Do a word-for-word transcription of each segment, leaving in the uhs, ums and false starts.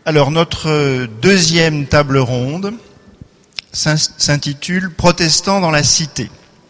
Alors, notre deuxième table ronde s'intitule « Protestants dans la cité ».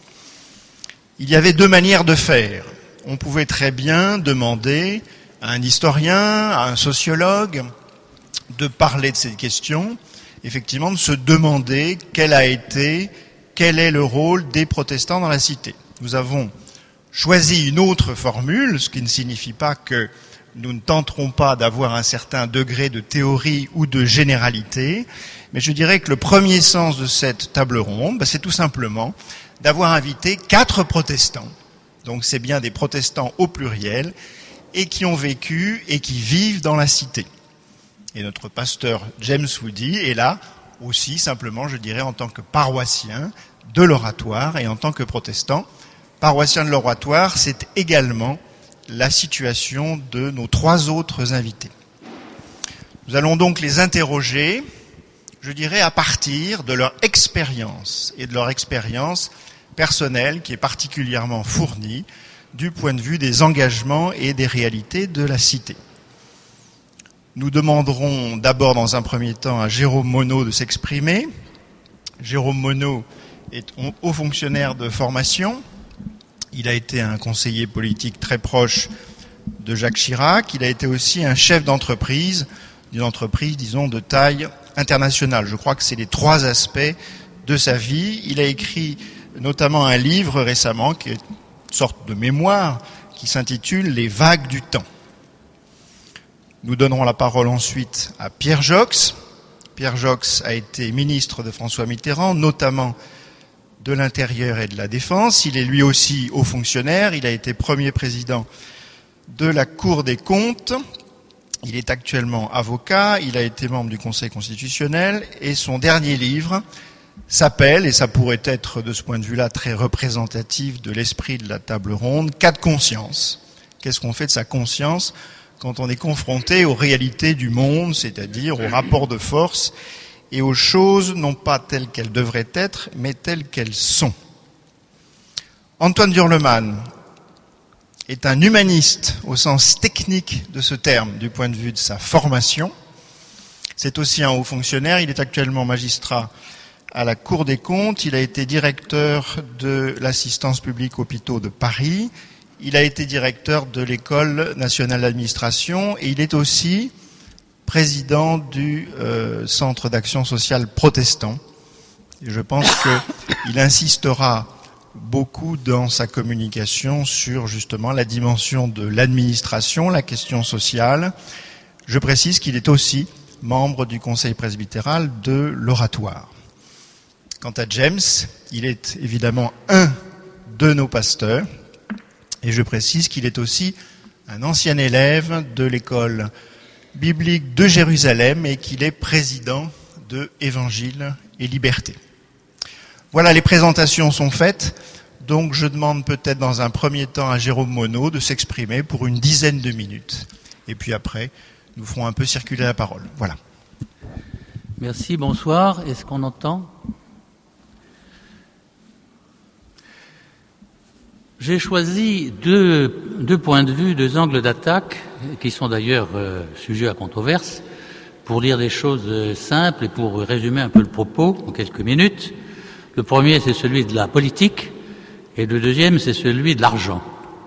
Il y avait deux manières de faire. On pouvait très bien demander à un historien, à un sociologue, de parler de ces questions, effectivement de se demander quel a été, quel est le rôle des protestants dans la cité. Nous avons choisi une autre formule, ce qui ne signifie pas que nous ne tenterons pas d'avoir un certain degré de théorie ou de généralité, mais je dirais que le premier sens de cette table ronde, ben, c'est tout simplement d'avoir invité quatre protestants, donc c'est bien des protestants au pluriel, et qui ont vécu et qui vivent dans la cité. Et notre pasteur James Woody est là aussi, simplement, je dirais, en tant que paroissien de l'oratoire et en tant que protestant. Paroissien de l'oratoire, c'est également la situation de nos trois autres invités. Nous allons donc les interroger, je dirais, à partir de leur expérience et de leur expérience personnelle qui est particulièrement fournie du point de vue des engagements et des réalités de la cité. Nous demanderons d'abord dans un premier temps à Jérôme Monod de s'exprimer. Jérôme Monod est haut fonctionnaire de formation. Il a été un conseiller politique très proche de Jacques Chirac. Il a été aussi un chef d'entreprise, d'une entreprise, disons, de taille internationale. Je crois que c'est les trois aspects de sa vie. Il a écrit notamment un livre récemment, qui est une sorte de mémoire, qui s'intitule « Les vagues du temps ». Nous donnerons la parole ensuite à Pierre Jox. Pierre Jox a été ministre de François Mitterrand, notamment de l'Intérieur et de la Défense. Il est lui aussi haut fonctionnaire. Il a été premier président de la Cour des comptes. Il est actuellement avocat. Il a été membre du Conseil constitutionnel. Et son dernier livre s'appelle, et ça pourrait être de ce point de vue-là très représentatif de l'esprit de la table ronde, « Cas de conscience ». Qu'est-ce qu'on fait de sa conscience quand on est confronté aux réalités du monde, c'est-à-dire aux rapports de force et aux choses non pas telles qu'elles devraient être, mais telles qu'elles sont. Antoine Durleman est un humaniste au sens technique de ce terme, du point de vue de sa formation. C'est aussi un haut fonctionnaire. Il est actuellement magistrat à la Cour des comptes. Il a été directeur de l'assistance publique hôpitaux de Paris. Il a été directeur de l'École nationale d'administration et il est aussi président du euh, Centre d'action sociale protestant. Et je pense qu'il insistera beaucoup dans sa communication sur justement la dimension de l'administration, la question sociale. Je précise qu'il est aussi membre du Conseil presbytéral de l'oratoire. Quant à James, il est évidemment un de nos pasteurs. Et je précise qu'il est aussi un ancien élève de l'école biblique de Jérusalem et qu'il est président de Évangile et Liberté. Voilà, les présentations sont faites. Donc je demande peut-être dans un premier temps à Jérôme Monod de s'exprimer pour une dizaine de minutes. Et puis après, nous ferons un peu circuler la parole. Voilà. Merci, bonsoir. Est-ce qu'on entend ? J'ai choisi deux, deux points de vue, deux angles d'attaque, qui sont d'ailleurs euh, sujets à controverse, pour dire des choses euh, simples et pour résumer un peu le propos en quelques minutes. Le premier, c'est celui de la politique, et le deuxième, c'est celui de l'argent.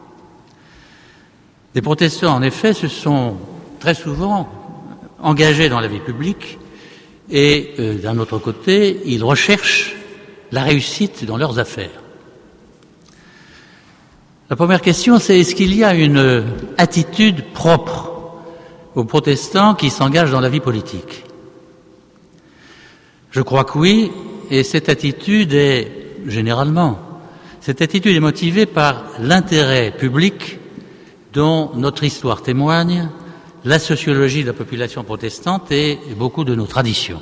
Les protestants, en effet, se sont très souvent engagés dans la vie publique, et euh, d'un autre côté, ils recherchent la réussite dans leurs affaires. La première question, c'est est-ce qu'il y a une attitude propre aux protestants qui s'engagent dans la vie politique ? Je crois que oui, et cette attitude est, généralement, cette attitude est motivée par l'intérêt public dont notre histoire témoigne, la sociologie de la population protestante et beaucoup de nos traditions.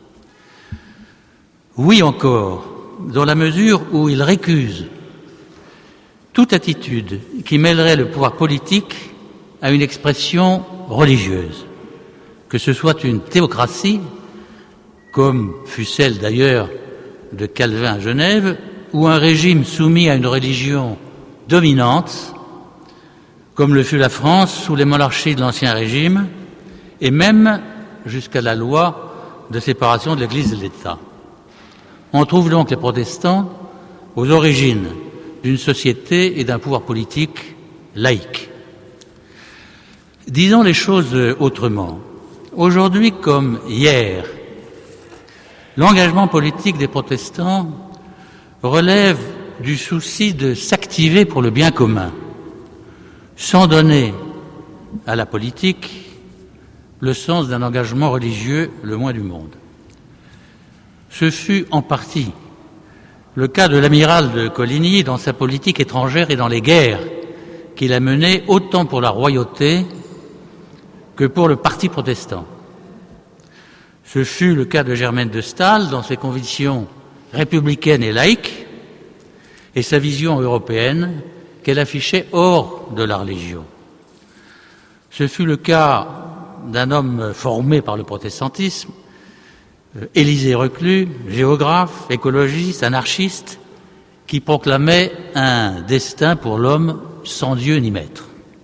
Oui encore, dans la mesure où ils récusent toute attitude qui mêlerait le pouvoir politique à une expression religieuse, que ce soit une théocratie, comme fut celle d'ailleurs de Calvin à Genève, ou un régime soumis à une religion dominante, comme le fut la France sous les monarchies de l'Ancien Régime, et même jusqu'à la loi de séparation de l'Église et de l'État. On trouve donc les protestants aux origines d'une société et d'un pouvoir politique laïque. Disons les choses autrement. Aujourd'hui comme hier, l'engagement politique des protestants relève du souci de s'activer pour le bien commun, sans donner à la politique le sens d'un engagement religieux le moins du monde. Ce fut en partie le cas de l'amiral de Coligny dans sa politique étrangère et dans les guerres qu'il a menées autant pour la royauté que pour le parti protestant. Ce fut le cas de Germaine de Staël dans ses convictions républicaines et laïques et sa vision européenne qu'elle affichait hors de la religion. Ce fut le cas d'un homme formé par le protestantisme, Élisée Reclus, géographe, écologiste, anarchiste, qui proclamait un destin pour l'homme sans Dieu ni maître.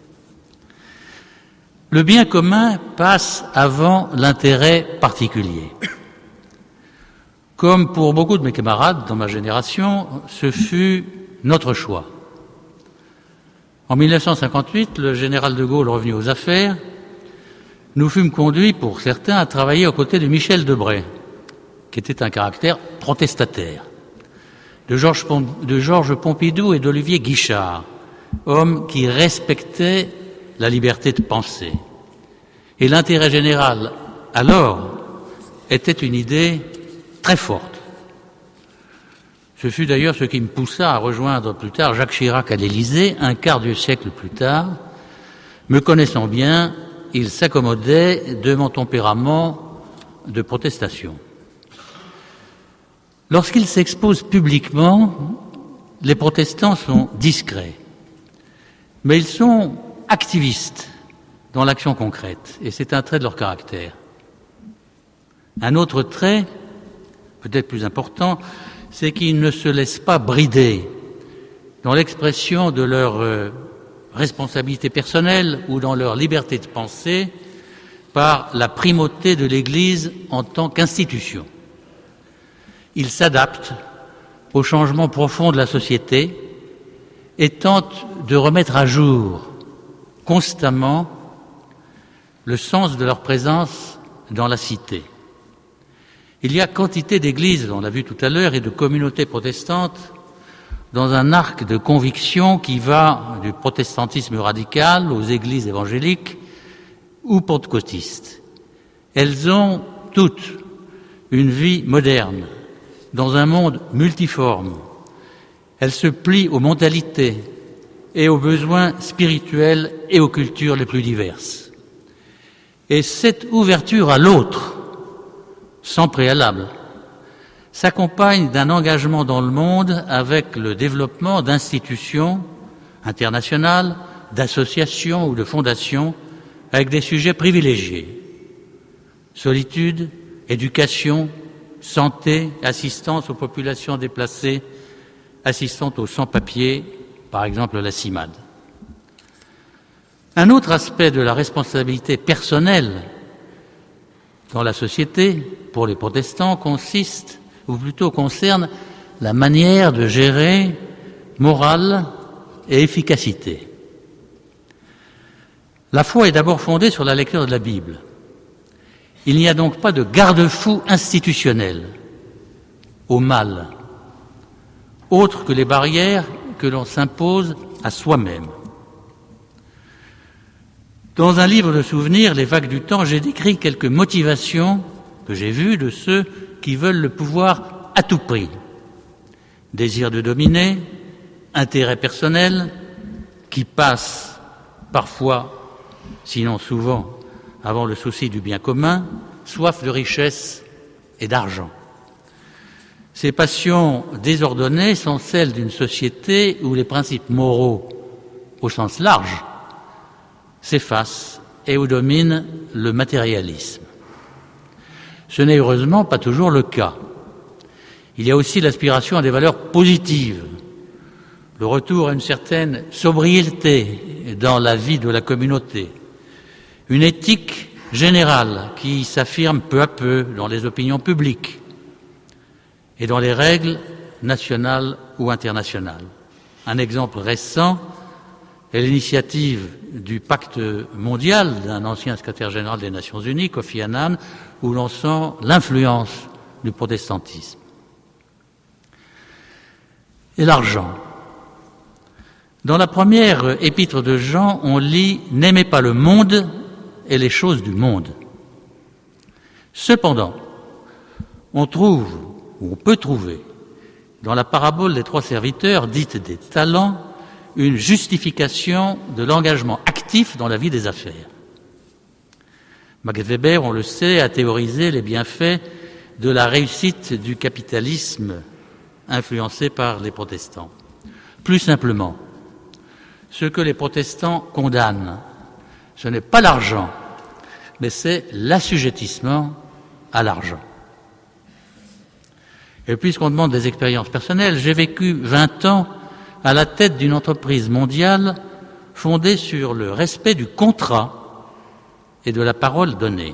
Le bien commun passe avant l'intérêt particulier. Comme pour beaucoup de mes camarades dans ma génération, ce fut notre choix. En mille neuf cent cinquante-huit, le général de Gaulle revenu aux affaires, nous fûmes conduits, pour certains, à travailler aux côtés de Michel Debré, qui était un caractère protestataire, de Georges, Pom- de Georges Pompidou et d'Olivier Guichard, hommes qui respectaient la liberté de penser. Et l'intérêt général, alors, était une idée très forte. Ce fut d'ailleurs ce qui me poussa à rejoindre plus tard Jacques Chirac à l'Élysée, un quart de siècle plus tard. Me connaissant bien, il s'accommodait de mon tempérament de protestation. Lorsqu'ils s'exposent publiquement, les protestants sont discrets, mais ils sont activistes dans l'action concrète, et c'est un trait de leur caractère. Un autre trait, peut-être plus important, c'est qu'ils ne se laissent pas brider dans l'expression de leur euh, responsabilité personnelle ou dans leur liberté de penser par la primauté de l'Église en tant qu'institution. Ils s'adaptent aux changements profonds de la société et tentent de remettre à jour constamment le sens de leur présence dans la cité. Il y a quantité d'églises, on l'a vu tout à l'heure, et de communautés protestantes dans un arc de conviction qui va du protestantisme radical aux églises évangéliques ou pentecôtistes. Elles ont toutes une vie moderne, dans un monde multiforme. Elles se plient aux mentalités et aux besoins spirituels et aux cultures les plus diverses. Et cette ouverture à l'autre, sans préalable, s'accompagne d'un engagement dans le monde avec le développement d'institutions internationales, d'associations ou de fondations avec des sujets privilégiés. Solitude, éducation, santé, assistance aux populations déplacées, assistance aux sans-papiers, par exemple la CIMAD. Un autre aspect de la responsabilité personnelle dans la société, pour les protestants, consiste, ou plutôt concerne, la manière de gérer morale et efficacité. La foi est d'abord fondée sur la lecture de la Bible. Il n'y a donc pas de garde-fou institutionnel au mal, autre que les barrières que l'on s'impose à soi-même. Dans un livre de souvenirs, Les vagues du temps, j'ai décrit quelques motivations que j'ai vues de ceux qui veulent le pouvoir à tout prix. Désir de dominer, intérêt personnel, qui passe parfois, sinon souvent, avant le souci du bien commun, soif de richesse et d'argent. Ces passions désordonnées sont celles d'une société où les principes moraux, au sens large, s'effacent et où domine le matérialisme. Ce n'est heureusement pas toujours le cas. Il y a aussi l'aspiration à des valeurs positives, le retour à une certaine sobriété dans la vie de la communauté, une éthique générale qui s'affirme peu à peu dans les opinions publiques et dans les règles nationales ou internationales. Un exemple récent est l'initiative du pacte mondial d'un ancien secrétaire général des Nations Unies, Kofi Annan, où l'on sent l'influence du protestantisme. Et l'argent. Dans la première épître de Jean, on lit « N'aimez pas le monde et les choses du monde ». Cependant, on trouve, ou on peut trouver, dans la parabole des trois serviteurs, dite des talents, une justification de l'engagement actif dans la vie des affaires. Max Weber, on le sait, a théorisé les bienfaits de la réussite du capitalisme influencé par les protestants. Plus simplement, ce que les protestants condamnent, ce n'est pas l'argent, mais c'est l'assujettissement à l'argent. Et puisqu'on demande des expériences personnelles, j'ai vécu vingt ans à la tête d'une entreprise mondiale fondée sur le respect du contrat et de la parole donnée.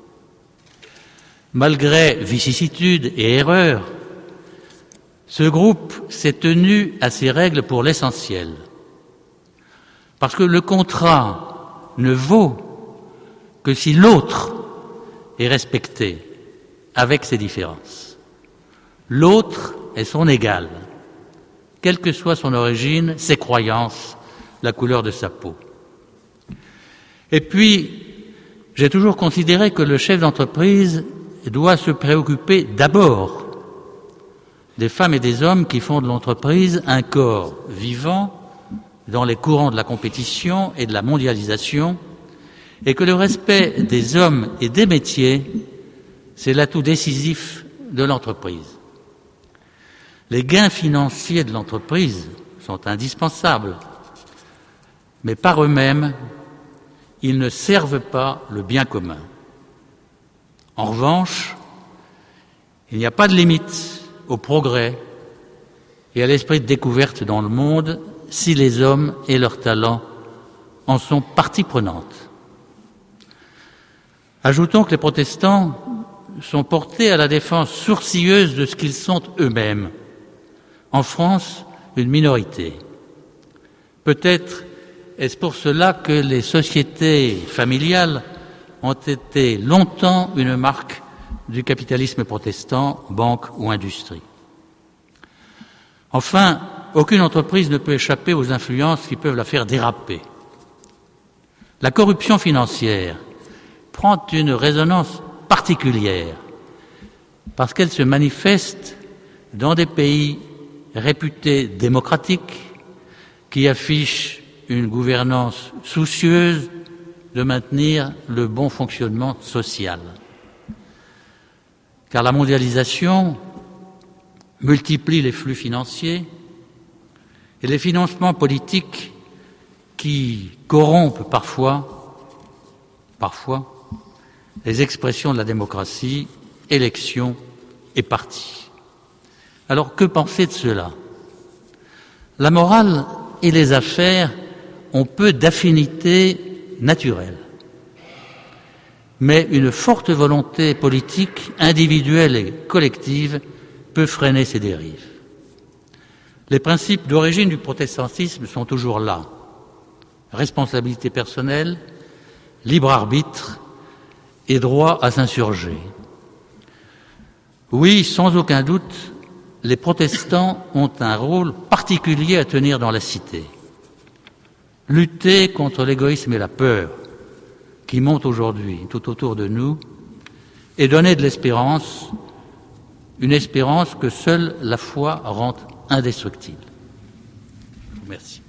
Malgré vicissitudes et erreurs, ce groupe s'est tenu à ces règles pour l'essentiel. Parce que le contrat ne vaut que si l'autre est respecté avec ses différences. L'autre est son égal, quelle que soit son origine, ses croyances, la couleur de sa peau. Et puis, j'ai toujours considéré que le chef d'entreprise doit se préoccuper d'abord des femmes et des hommes qui font de l'entreprise un corps vivant dans les courants de la compétition et de la mondialisation, et que le respect des hommes et des métiers, c'est l'atout décisif de l'entreprise. Les gains financiers de l'entreprise sont indispensables, mais par eux-mêmes, ils ne servent pas le bien commun. En revanche, il n'y a pas de limite au progrès et à l'esprit de découverte dans le monde si les hommes et leurs talents en sont partie prenante. Ajoutons que les protestants sont portés à la défense sourcilleuse de ce qu'ils sont eux-mêmes. En France, une minorité. Peut-être est-ce pour cela que les sociétés familiales ont été longtemps une marque du capitalisme protestant, banque ou industrie. Enfin, aucune entreprise ne peut échapper aux influences qui peuvent la faire déraper. La corruption financière prend une résonance particulière parce qu'elle se manifeste dans des pays réputés démocratiques qui affichent une gouvernance soucieuse de maintenir le bon fonctionnement social. Car la mondialisation multiplie les flux financiers et les financements politiques qui corrompent parfois, parfois, les expressions de la démocratie, élections et partis. Alors que penser de cela? La morale et les affaires ont peu d'affinités naturelles. Mais une forte volonté politique, individuelle et collective, peut freiner ces dérives. Les principes d'origine du protestantisme sont toujours là. Responsabilité personnelle, libre arbitre et droit à s'insurger. Oui, sans aucun doute, les protestants ont un rôle particulier à tenir dans la cité. Lutter contre l'égoïsme et la peur qui montent aujourd'hui tout autour de nous et donner de l'espérance, une espérance que seule la foi rend indestructible. Merci.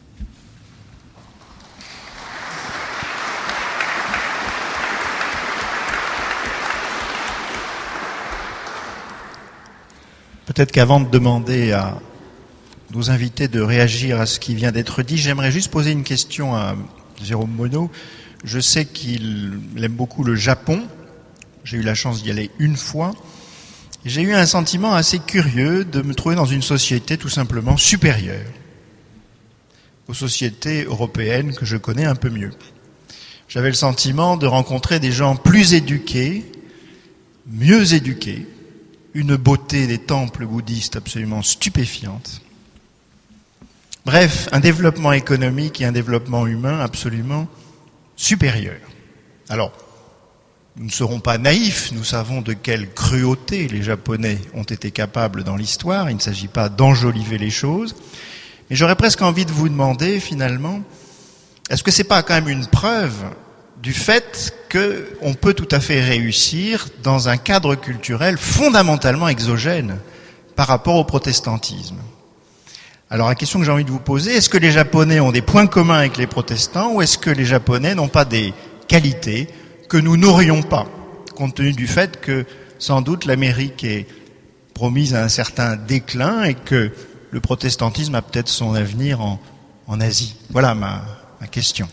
Peut-être qu'avant de demander à nos invités de réagir à ce qui vient d'être dit, j'aimerais juste poser une question à Jérôme Monod. Je sais qu'il aime beaucoup le Japon. J'ai eu la chance d'y aller une fois. J'ai eu un sentiment assez curieux de me trouver dans une société tout simplement supérieure aux sociétés européennes que je connais un peu mieux. j'avais le sentiment de rencontrer des gens plus éduqués, mieux éduqués, une beauté des temples bouddhistes absolument stupéfiante. Bref, un développement économique et un développement humain absolument supérieur. Alors, nous ne serons pas naïfs, nous savons de quelle cruauté les Japonais ont été capables dans l'histoire, il ne s'agit pas d'enjoliver les choses, mais j'aurais presque envie de vous demander finalement, est-ce que c'est pas quand même une preuve du fait qu'on peut tout à fait réussir dans un cadre culturel fondamentalement exogène par rapport au protestantisme? Alors la question que j'ai envie de vous poser, est-ce que les Japonais ont des points communs avec les protestants ou est-ce que les Japonais n'ont pas des qualités que nous n'aurions pas, compte tenu du fait que sans doute l'Amérique est promise à un certain déclin et que le protestantisme a peut-être son avenir en, en Asie? Voilà ma, ma question.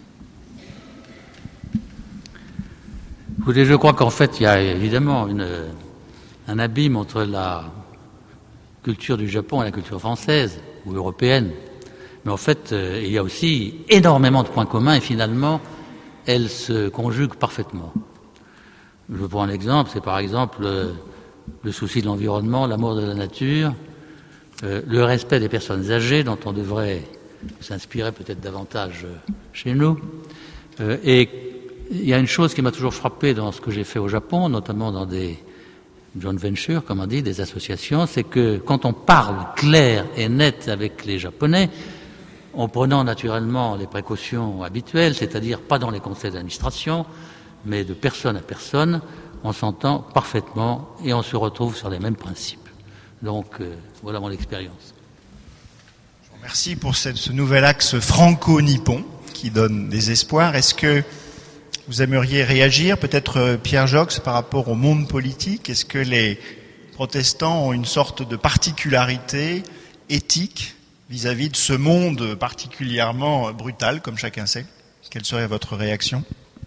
Écoutez, je crois qu'en fait, il y a évidemment une, un abîme entre la culture du Japon et la culture française ou européenne. Mais en fait, euh, il y a aussi énormément de points communs et finalement, elles se conjuguent parfaitement. Je prends un exemple, c'est par exemple euh, le souci de l'environnement, l'amour de la nature, euh, le respect des personnes âgées dont on devrait s'inspirer peut-être davantage euh, chez nous. Euh, et il y a une chose qui m'a toujours frappé dans ce que j'ai fait au Japon, notamment dans des joint ventures, comme on dit, des associations, c'est que quand on parle clair et net avec les Japonais, en prenant naturellement les précautions habituelles, c'est-à-dire pas dans les conseils d'administration, mais de personne à personne, on s'entend parfaitement et on se retrouve sur les mêmes principes. Donc, euh, voilà mon expérience. Je vous remercie pour cette, ce nouvel axe franco-nippon qui donne des espoirs. Est-ce que vous aimeriez réagir, peut-être Pierre Jox, par rapport au monde politique? Est-ce que les protestants ont une sorte de particularité éthique vis-à-vis de ce monde particulièrement brutal, comme chacun sait? Quelle serait votre réaction?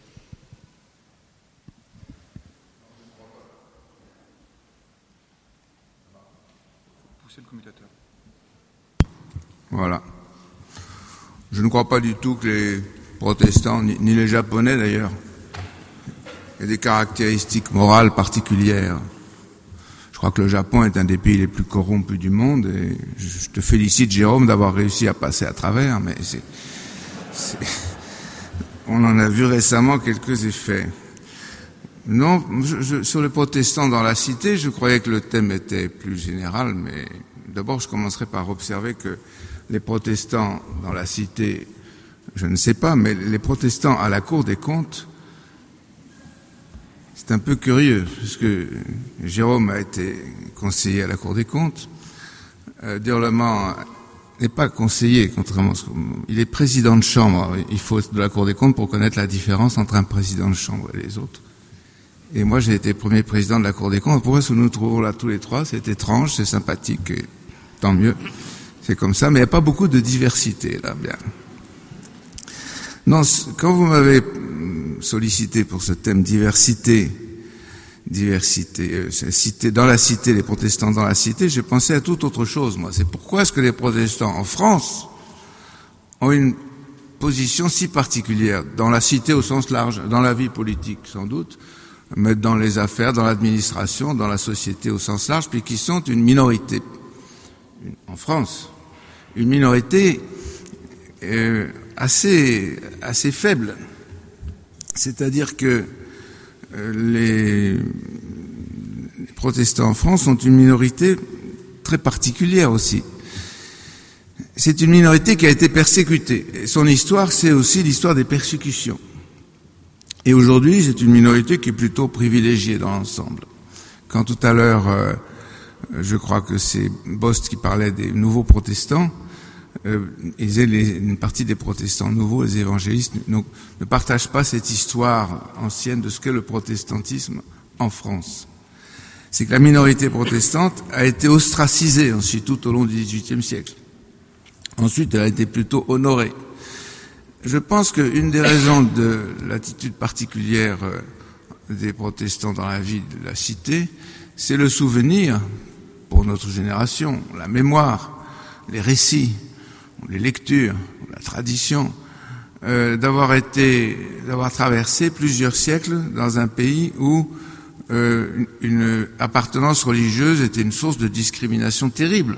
Voilà. Je ne crois pas du tout que les protestants, ni, ni les Japonais d'ailleurs, aient des caractéristiques morales particulières. Je crois que le Japon est un des pays les plus corrompus du monde et je te félicite, Jérôme, d'avoir réussi à passer à travers, mais c'est, c'est, on en a vu récemment quelques effets. Non, je, je, sur les protestants dans la cité, je croyais que le thème était plus général, mais d'abord je commencerai par observer que les protestants dans la cité, je ne sais pas, mais les protestants à la Cour des comptes, c'est un peu curieux, parce que Jérôme a été conseiller à la Cour des comptes. Euh, Dirleman n'est pas conseiller, contrairement à ce qu'il est président de chambre. Il faut être de la Cour des comptes pour connaître la différence entre un président de chambre et les autres. Et moi, j'ai été premier président de la Cour des comptes. Pourquoi est-ce que nous nous trouvons là tous les trois? C'est étrange, c'est sympathique, et tant mieux. C'est comme ça, mais il n'y a pas beaucoup de diversité, là, bien. Non, quand vous m'avez sollicité pour ce thème diversité, diversité, euh, cité, dans la cité, les protestants dans la cité, j'ai pensé à toute autre chose, moi. C'est pourquoi est-ce que les protestants en France ont une position si particulière, dans la cité au sens large, dans la vie politique, sans doute, mais dans les affaires, dans l'administration, dans la société au sens large, puis qui sont une minorité. En France, une minorité euh, assez, assez faible. C'est-à-dire que euh, les, les protestants en France sont une minorité très particulière aussi. C'est une minorité qui a été persécutée. Et son histoire, c'est aussi l'histoire des persécutions. Et aujourd'hui, c'est une minorité qui est plutôt privilégiée dans l'ensemble. Quand tout à l'heure, euh, je crois que c'est Bost qui parlait des nouveaux protestants, euh, ils les, une partie des protestants nouveaux, les évangélistes, ne, ne partagent pas cette histoire ancienne de ce qu'est le protestantisme en France. C'est que la minorité protestante a été ostracisée ensuite tout au long du dix-huitième siècle. Ensuite, elle a été plutôt honorée. Je pense qu'une des raisons de l'attitude particulière des protestants dans la vie de la cité, c'est le souvenir, pour notre génération, la mémoire, les récits, les lectures, la tradition euh, d'avoir été, d'avoir traversé plusieurs siècles dans un pays où euh, une, une appartenance religieuse était une source de discrimination terrible.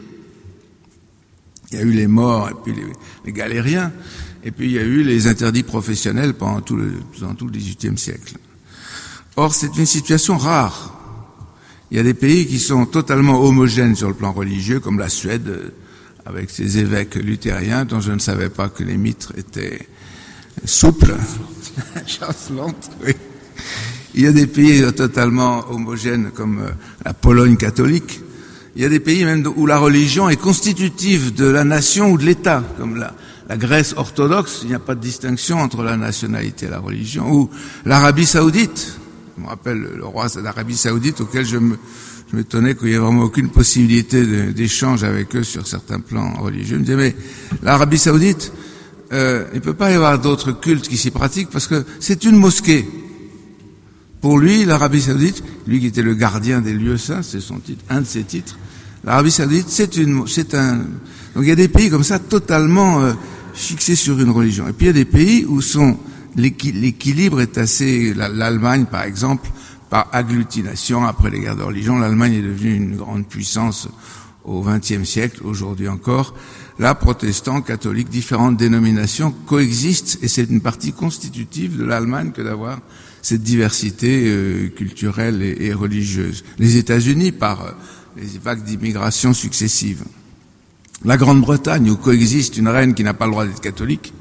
Il y a eu les morts et puis les, les galériens, et puis il y a eu les interdits professionnels pendant tout le, pendant tout le dix-huitième siècle. Or, c'est une situation rare. Il y a des pays qui sont totalement homogènes sur le plan religieux, comme la Suède, avec ses évêques luthériens, dont je ne savais pas que les mitres étaient souples. Chancelante, oui. Il y a des pays totalement homogènes, comme la Pologne catholique. Il y a des pays même où la religion est constitutive de la nation ou de l'État, comme la, la Grèce orthodoxe. Il n'y a pas de distinction entre la nationalité et la religion. Ou l'Arabie saoudite. Je me rappelle le roi d'Arabie saoudite auquel je me, je m'étonnais qu'il n'y ait vraiment aucune possibilité de, d'échange avec eux sur certains plans religieux. Je me disais, mais l'Arabie saoudite, euh, il ne peut pas y avoir d'autres cultes qui s'y pratiquent parce que c'est une mosquée. Pour lui, l'Arabie saoudite, lui qui était le gardien des lieux saints, c'est son titre, un de ses titres, l'Arabie saoudite, c'est une, c'est un, donc il y a des pays comme ça totalement euh, fixés sur une religion. Et puis il y a des pays où sont l'équilibre est assez, l'Allemagne par exemple, par agglutination, après les guerres de religion, l'Allemagne est devenue une grande puissance au vingtième siècle, aujourd'hui encore. Là, protestants, catholiques, différentes dénominations coexistent et c'est une partie constitutive de l'Allemagne que d'avoir cette diversité euh, culturelle et, et religieuse. Les États-Unis, par euh, les vagues d'immigration successives. La Grande-Bretagne, où coexiste une reine qui n'a pas le droit d'être catholique,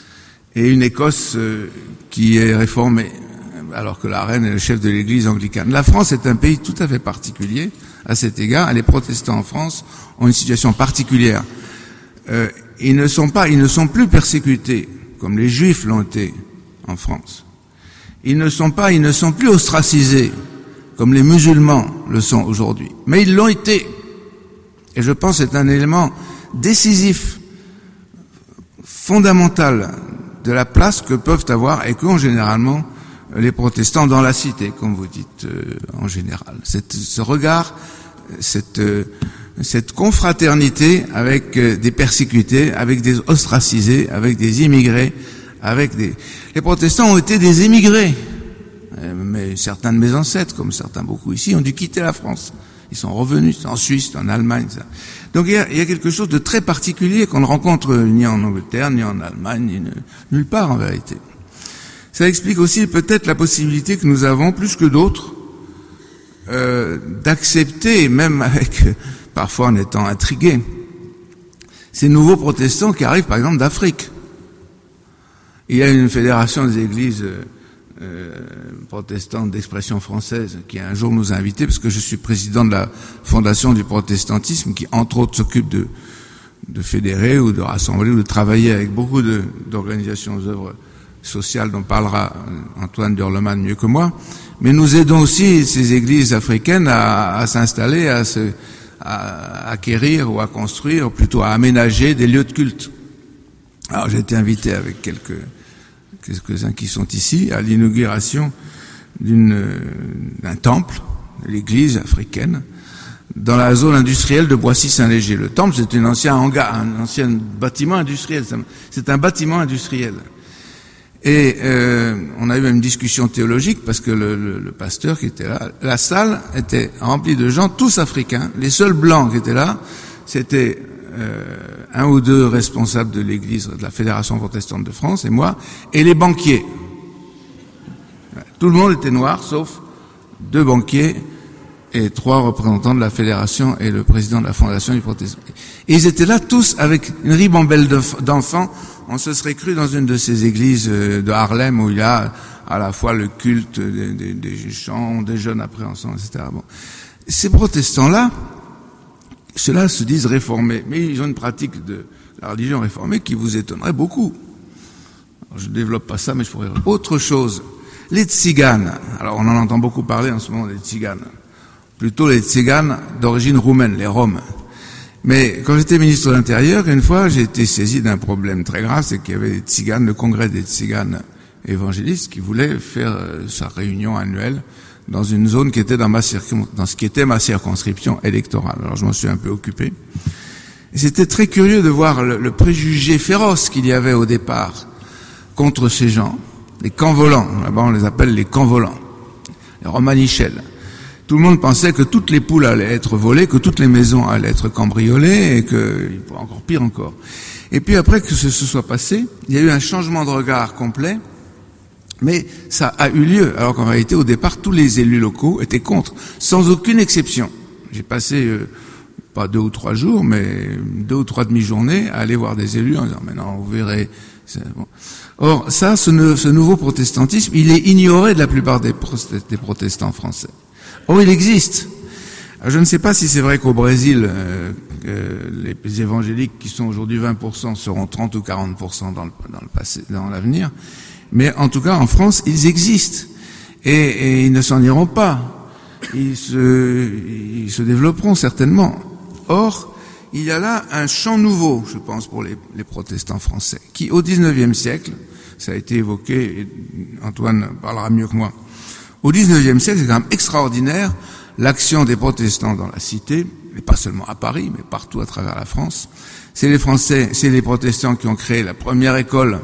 et une Écosse euh, qui est réformée, alors que la reine est le chef de l'Église anglicane. La France est un pays tout à fait particulier à cet égard. Les protestants en France ont une situation particulière. Euh, ils ne sont pas, ils ne sont plus persécutés comme les Juifs l'ont été en France. Ils ne sont pas, ils ne sont plus ostracisés comme les musulmans le sont aujourd'hui. Mais ils l'ont été. Et je pense que c'est un élément décisif, fondamental de la place que peuvent avoir et qu'ont généralement les protestants dans la cité, comme vous dites euh, en général. Cette, ce regard, cette, euh, cette confraternité avec euh, des persécutés, avec des ostracisés, avec des immigrés, avec des... Les protestants ont été des émigrés, euh, mais certains de mes ancêtres, comme certains beaucoup ici, ont dû quitter la France. Ils sont revenus en Suisse, en Allemagne. Ça. Donc il y, a, il y a quelque chose de très particulier qu'on ne rencontre ni en Angleterre, ni en Allemagne, ni nulle part en vérité. Ça explique aussi peut-être la possibilité que nous avons, plus que d'autres, euh, d'accepter, même avec, parfois en étant intrigués, ces nouveaux protestants qui arrivent par exemple d'Afrique. Il y a une fédération des églises euh, protestantes d'expression française qui un jour nous a invités, parce que je suis président de la fondation du protestantisme qui entre autres s'occupe de, de fédérer ou de rassembler ou de travailler avec beaucoup de, d'organisations aux œuvres sociales dont parlera Antoine Durleman mieux que moi, mais nous aidons aussi ces églises africaines à, à s'installer, à se, à acquérir ou à construire, ou plutôt à aménager des lieux de culte. Alors j'ai été invité avec quelques quelques-uns qui sont ici à l'inauguration d'une d'un temple, l'église africaine, dans la zone industrielle de Boissy-Saint-Léger. Le temple, c'est un ancien hangar, un ancien bâtiment industriel. C'est un bâtiment industriel. Et euh, on a eu une discussion théologique parce que le, le, le pasteur qui était là, la salle était remplie de gens, tous africains. Les seuls blancs qui étaient là, c'était euh, un ou deux responsables de l'église, de la Fédération protestante de France, et moi, et les banquiers. Tout le monde était noir, sauf deux banquiers et trois représentants de la Fédération et le président de la Fondation du Protestant. Et ils étaient là tous avec une ribambelle d'enfants. On se serait cru dans une de ces églises de Harlem où il y a à la fois le culte des, des, des chants, des jeunes après ensemble, et cetera. Bon. Ces protestants-là, ceux-là se disent réformés, mais ils ont une pratique de la religion réformée qui vous étonnerait beaucoup. Alors, je ne développe pas ça, mais je pourrais... Autre chose, les tziganes. Alors on en entend beaucoup parler en ce moment des tziganes. Plutôt les tziganes d'origine roumaine, les Roms. Mais quand j'étais ministre de l'Intérieur, une fois, j'ai été saisi d'un problème très grave, c'est qu'il y avait des tziganes, le congrès des tziganes évangélistes, qui voulait faire euh, sa réunion annuelle dans une zone qui était dans ma circon... dans ce qui était ma circonscription électorale. Alors je m'en suis un peu occupé. Et c'était très curieux de voir le, le préjugé féroce qu'il y avait au départ contre ces gens, les camps volants. Là-bas, on les appelle les camps volants, les romanichels. Tout le monde pensait que toutes les poules allaient être volées, que toutes les maisons allaient être cambriolées, et que, encore pire encore. Et puis après que ce se soit passé, il y a eu un changement de regard complet, mais ça a eu lieu, alors qu'en réalité, au départ, tous les élus locaux étaient contre, sans aucune exception. J'ai passé, euh, pas deux ou trois jours, mais deux ou trois demi-journées à aller voir des élus en disant, mais non, vous verrez. Bon. Or, ça, ce, ne, ce nouveau protestantisme, il est ignoré de la plupart des, des protestants français. Or, il existe. Alors, je ne sais pas si c'est vrai qu'au Brésil, euh, euh, les évangéliques qui sont aujourd'hui vingt pour cent seront trente ou quarante pour cent dans le, dans le passé, dans l'avenir. Mais en tout cas, en France, ils existent. Et, et ils ne s'en iront pas. Ils se, ils se développeront certainement. Or, il y a là un champ nouveau, je pense, pour les, les protestants français, qui, au dix-neuvième siècle, ça a été évoqué, et Antoine parlera mieux que moi, au dix-neuvième siècle, c'est quand même extraordinaire, l'action des protestants dans la cité, et pas seulement à Paris, mais partout à travers la France. C'est les Français, c'est les protestants qui ont créé la première école,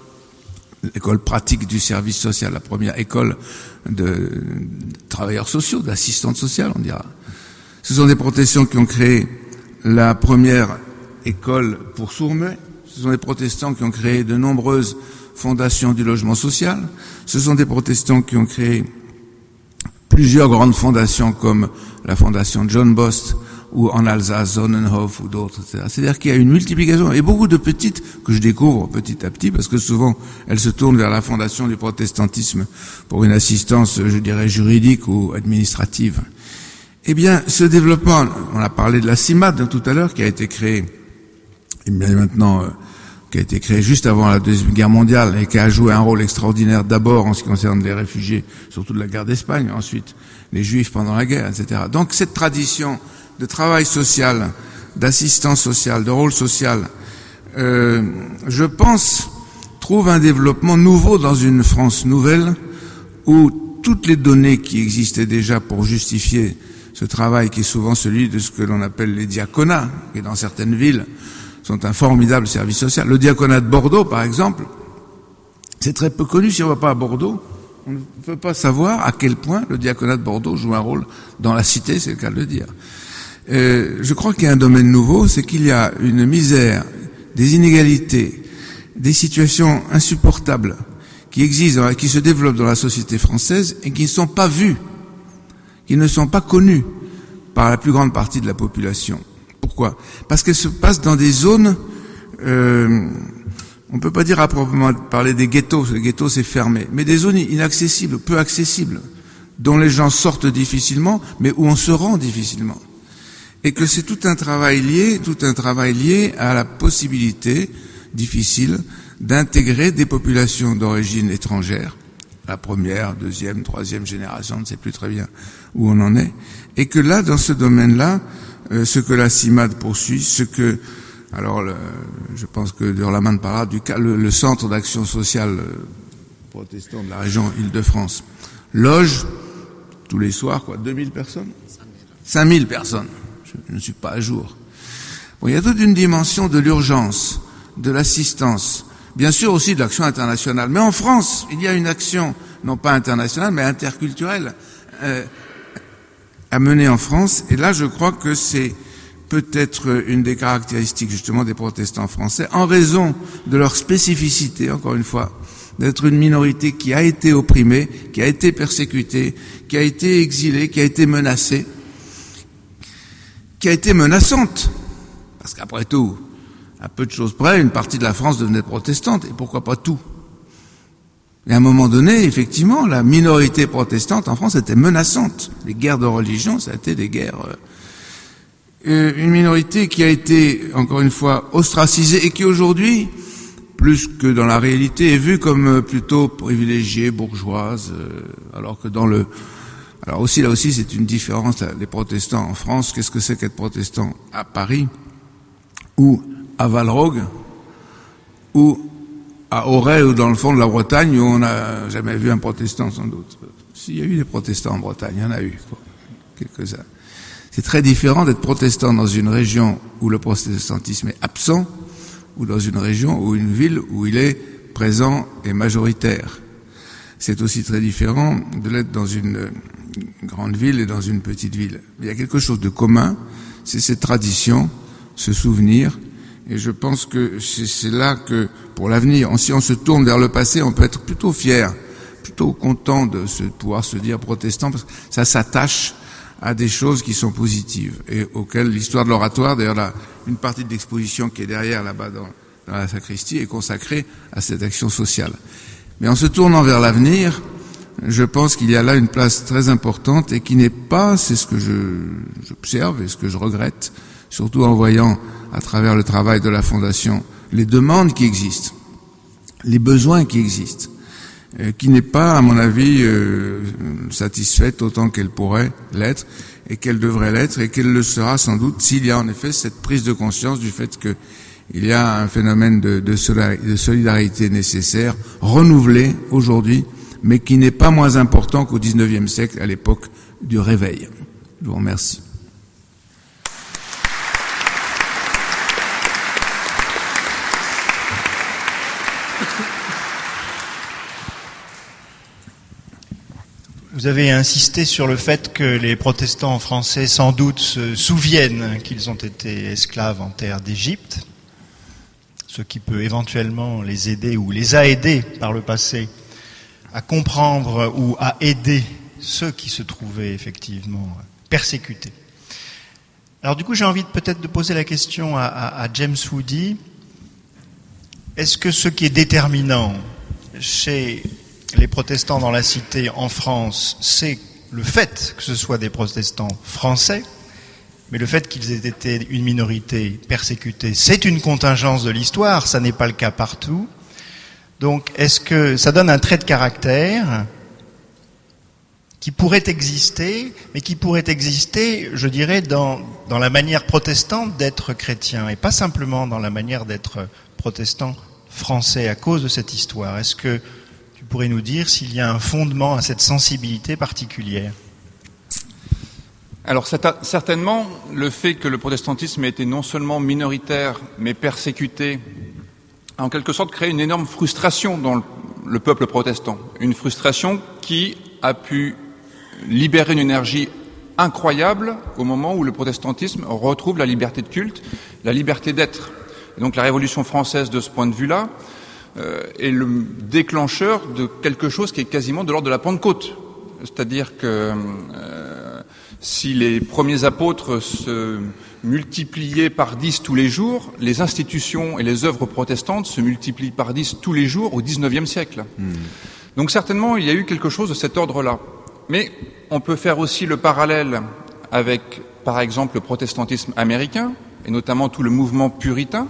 l'école pratique du service social, la première école de, de travailleurs sociaux, d'assistantes sociales, on dira. Ce sont des protestants qui ont créé la première école pour sourds-muets. Ce sont des protestants qui ont créé de nombreuses fondations du logement social. Ce sont des protestants qui ont créé plusieurs grandes fondations comme la fondation John Bost ou en Alsace, Sonnenhof ou d'autres, et cetera. C'est-à-dire qu'il y a une multiplication, et beaucoup de petites que je découvre petit à petit, parce que souvent elles se tournent vers la fondation du protestantisme pour une assistance, je dirais, juridique ou administrative. Eh bien, ce développement, on a parlé de la CIMAD tout à l'heure, qui a été créée, et bien maintenant, euh, qui a été créée juste avant la Deuxième Guerre mondiale, et qui a joué un rôle extraordinaire d'abord en ce qui concerne les réfugiés, surtout de la guerre d'Espagne, ensuite les Juifs pendant la guerre, et cetera. Donc cette tradition de travail social, d'assistance sociale, de rôle social, euh, je pense, trouve un développement nouveau dans une France nouvelle, où toutes les données qui existaient déjà pour justifier ce travail, qui est souvent celui de ce que l'on appelle les diaconats, qui dans certaines villes sont un formidable service social. Le diaconat de Bordeaux, par exemple, c'est très peu connu. Si on ne va pas à Bordeaux, on ne peut pas savoir à quel point le diaconat de Bordeaux joue un rôle dans la cité, c'est le cas de le dire. Euh, je crois qu'il y a un domaine nouveau, c'est qu'il y a une misère, des inégalités, des situations insupportables qui existent, qui se développent dans la société française et qui ne sont pas vues, qui ne sont pas connues par la plus grande partie de la population. Pourquoi? Parce qu'elles se passent dans des zones, euh, on ne peut pas dire à proprement parler des ghettos, les ghettos c'est fermé, mais des zones inaccessibles, peu accessibles, dont les gens sortent difficilement, mais où on se rend difficilement. Et que c'est tout un travail lié, tout un travail lié à la possibilité difficile d'intégrer des populations d'origine étrangère, la première, deuxième, troisième génération, on ne sait plus très bien où on en est, et que là, dans ce domaine-là, euh, ce que la CIMAD poursuit, ce que, alors, le, je pense que Durlaman parlera du le, le centre d'action sociale euh, protestant de la région Île-de-France, loge tous les soirs, quoi, deux mille personnes, cinq mille personnes. Je ne suis pas à jour. Bon, il y a toute une dimension de l'urgence, de l'assistance, bien sûr aussi de l'action internationale. Mais en France, il y a une action, non pas internationale, mais interculturelle, euh, à mener en France. Et là, je crois que c'est peut-être une des caractéristiques justement des protestants français, en raison de leur spécificité, encore une fois, d'être une minorité qui a été opprimée, qui a été persécutée, qui a été exilée, qui a été menacée, qui a été menaçante, parce qu'après tout, à peu de choses près, une partie de la France devenait protestante, et pourquoi pas tout. Et à un moment donné, effectivement, la minorité protestante en France était menaçante. Les guerres de religion, ça a été des guerres... Euh, une minorité qui a été, encore une fois, ostracisée, et qui aujourd'hui, plus que dans la réalité, est vue comme plutôt privilégiée, bourgeoise, euh, alors que dans le... Alors aussi, là aussi, c'est une différence, là, les protestants en France. Qu'est-ce que c'est qu'être protestant à Paris, ou à Valrogue, ou à Auray, ou dans le fond de la Bretagne, où on n'a jamais vu un protestant, sans doute. S'il y a eu des protestants en Bretagne, il y en a eu, quoi, quelques-uns. C'est très différent d'être protestant dans une région où le protestantisme est absent, ou dans une région ou une ville où il est présent et majoritaire. C'est aussi très différent de l'être dans une grande ville et dans une petite ville. Il y a quelque chose de commun, c'est cette tradition, ce souvenir, et je pense que c'est là que, pour l'avenir, si on se tourne vers le passé, on peut être plutôt fier, plutôt content de se, pouvoir se dire protestant, parce que ça s'attache à des choses qui sont positives et auxquelles l'histoire de l'oratoire, d'ailleurs la, une partie de l'exposition qui est derrière là-bas dans, dans la sacristie, est consacrée à cette action sociale. Mais en se tournant vers l'avenir, je pense qu'il y a là une place très importante et qui n'est pas, c'est ce que je, j'observe et ce que je regrette, surtout en voyant à travers le travail de la Fondation les demandes qui existent, les besoins qui existent, euh, qui n'est pas, à mon avis, euh, satisfaite autant qu'elle pourrait l'être et qu'elle devrait l'être et qu'elle le sera sans doute s'il y a en effet cette prise de conscience du fait que il y a un phénomène de, de solidarité nécessaire, renouvelé aujourd'hui, mais qui n'est pas moins important qu'au dix-neuvième siècle, à l'époque du réveil. Je vous remercie. Vous avez insisté sur le fait que les protestants français, sans doute, se souviennent qu'ils ont été esclaves en terre d'Égypte, ce qui peut éventuellement les aider ou les a aidés par le passé à comprendre ou à aider ceux qui se trouvaient effectivement persécutés. Alors du coup, j'ai envie de, peut-être de poser la question à, à, à James Woody. Est-ce que ce qui est déterminant chez les protestants dans la cité en France, c'est le fait que ce soit des protestants français, mais le fait qu'ils aient été une minorité persécutée, c'est une contingence de l'histoire, ça n'est pas le cas partout. Donc, est-ce que ça donne un trait de caractère qui pourrait exister, mais qui pourrait exister, je dirais, dans, dans la manière protestante d'être chrétien, et pas simplement dans la manière d'être protestant français à cause de cette histoire? Est-ce que tu pourrais nous dire s'il y a un fondement à cette sensibilité particulière? Alors certainement, le fait que le protestantisme ait été non seulement minoritaire, mais persécuté, a en quelque sorte créé une énorme frustration dans le, le peuple protestant. Une frustration qui a pu libérer une énergie incroyable au moment où le protestantisme retrouve la liberté de culte, la liberté d'être. Et donc la Révolution française, de ce point de vue-là, euh, est le déclencheur de quelque chose qui est quasiment de l'ordre de la Pentecôte. C'est-à-dire que euh, si les premiers apôtres se multipliaient par dix tous les jours, les institutions et les œuvres protestantes se multiplient par dix tous les jours au dix-neuvième siècle. Mmh. Donc certainement, il y a eu quelque chose de cet ordre-là. Mais on peut faire aussi le parallèle avec, par exemple, le protestantisme américain, et notamment tout le mouvement puritain,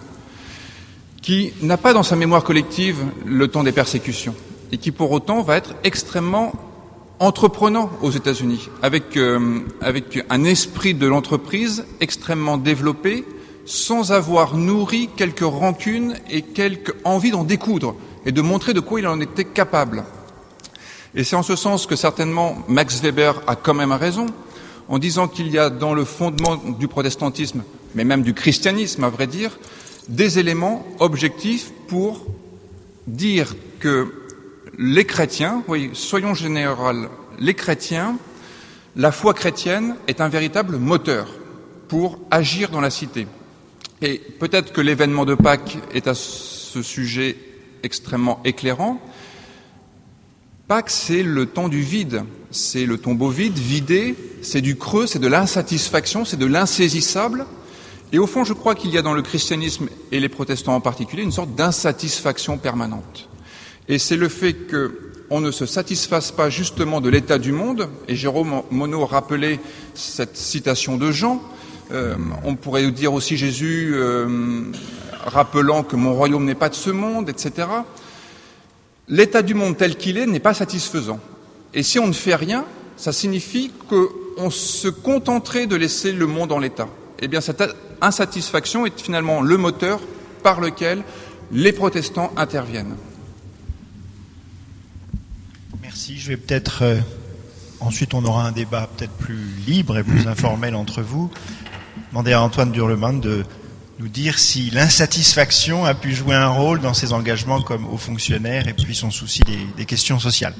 qui n'a pas dans sa mémoire collective le temps des persécutions, et qui pour autant va être extrêmement entreprenant aux États-Unis, avec, euh, avec un esprit de l'entreprise extrêmement développé, sans avoir nourri quelques rancunes et quelques envies d'en découdre, et de montrer de quoi il en était capable. Et c'est en ce sens que certainement Max Weber a quand même raison, en disant qu'il y a dans le fondement du protestantisme, mais même du christianisme à vrai dire, des éléments objectifs pour dire que les chrétiens, oui, soyons généraux, les chrétiens, la foi chrétienne est un véritable moteur pour agir dans la cité. Et peut-être que l'événement de Pâques est à ce sujet extrêmement éclairant. Pâques, c'est le temps du vide, c'est le tombeau vide, vidé, c'est du creux, c'est de l'insatisfaction, c'est de l'insaisissable. Et au fond, je crois qu'il y a dans le christianisme, et les protestants en particulier, une sorte d'insatisfaction permanente. Et c'est le fait qu'on ne se satisfasse pas justement de l'état du monde, et Jérôme Monod rappelait cette citation de Jean, euh, on pourrait dire aussi Jésus euh, rappelant que mon royaume n'est pas de ce monde, et cetera. L'état du monde tel qu'il est n'est pas satisfaisant. Et si on ne fait rien, ça signifie qu'on se contenterait de laisser le monde en l'état. Eh bien, cette insatisfaction est finalement le moteur par lequel les protestants interviennent. Merci. Je vais peut-être... Euh, ensuite, on aura un débat peut-être plus libre et plus informel entre vous. Demander à Antoine Durleman de nous dire si l'insatisfaction a pu jouer un rôle dans ses engagements comme haut fonctionnaire et puis son souci des, des questions sociales.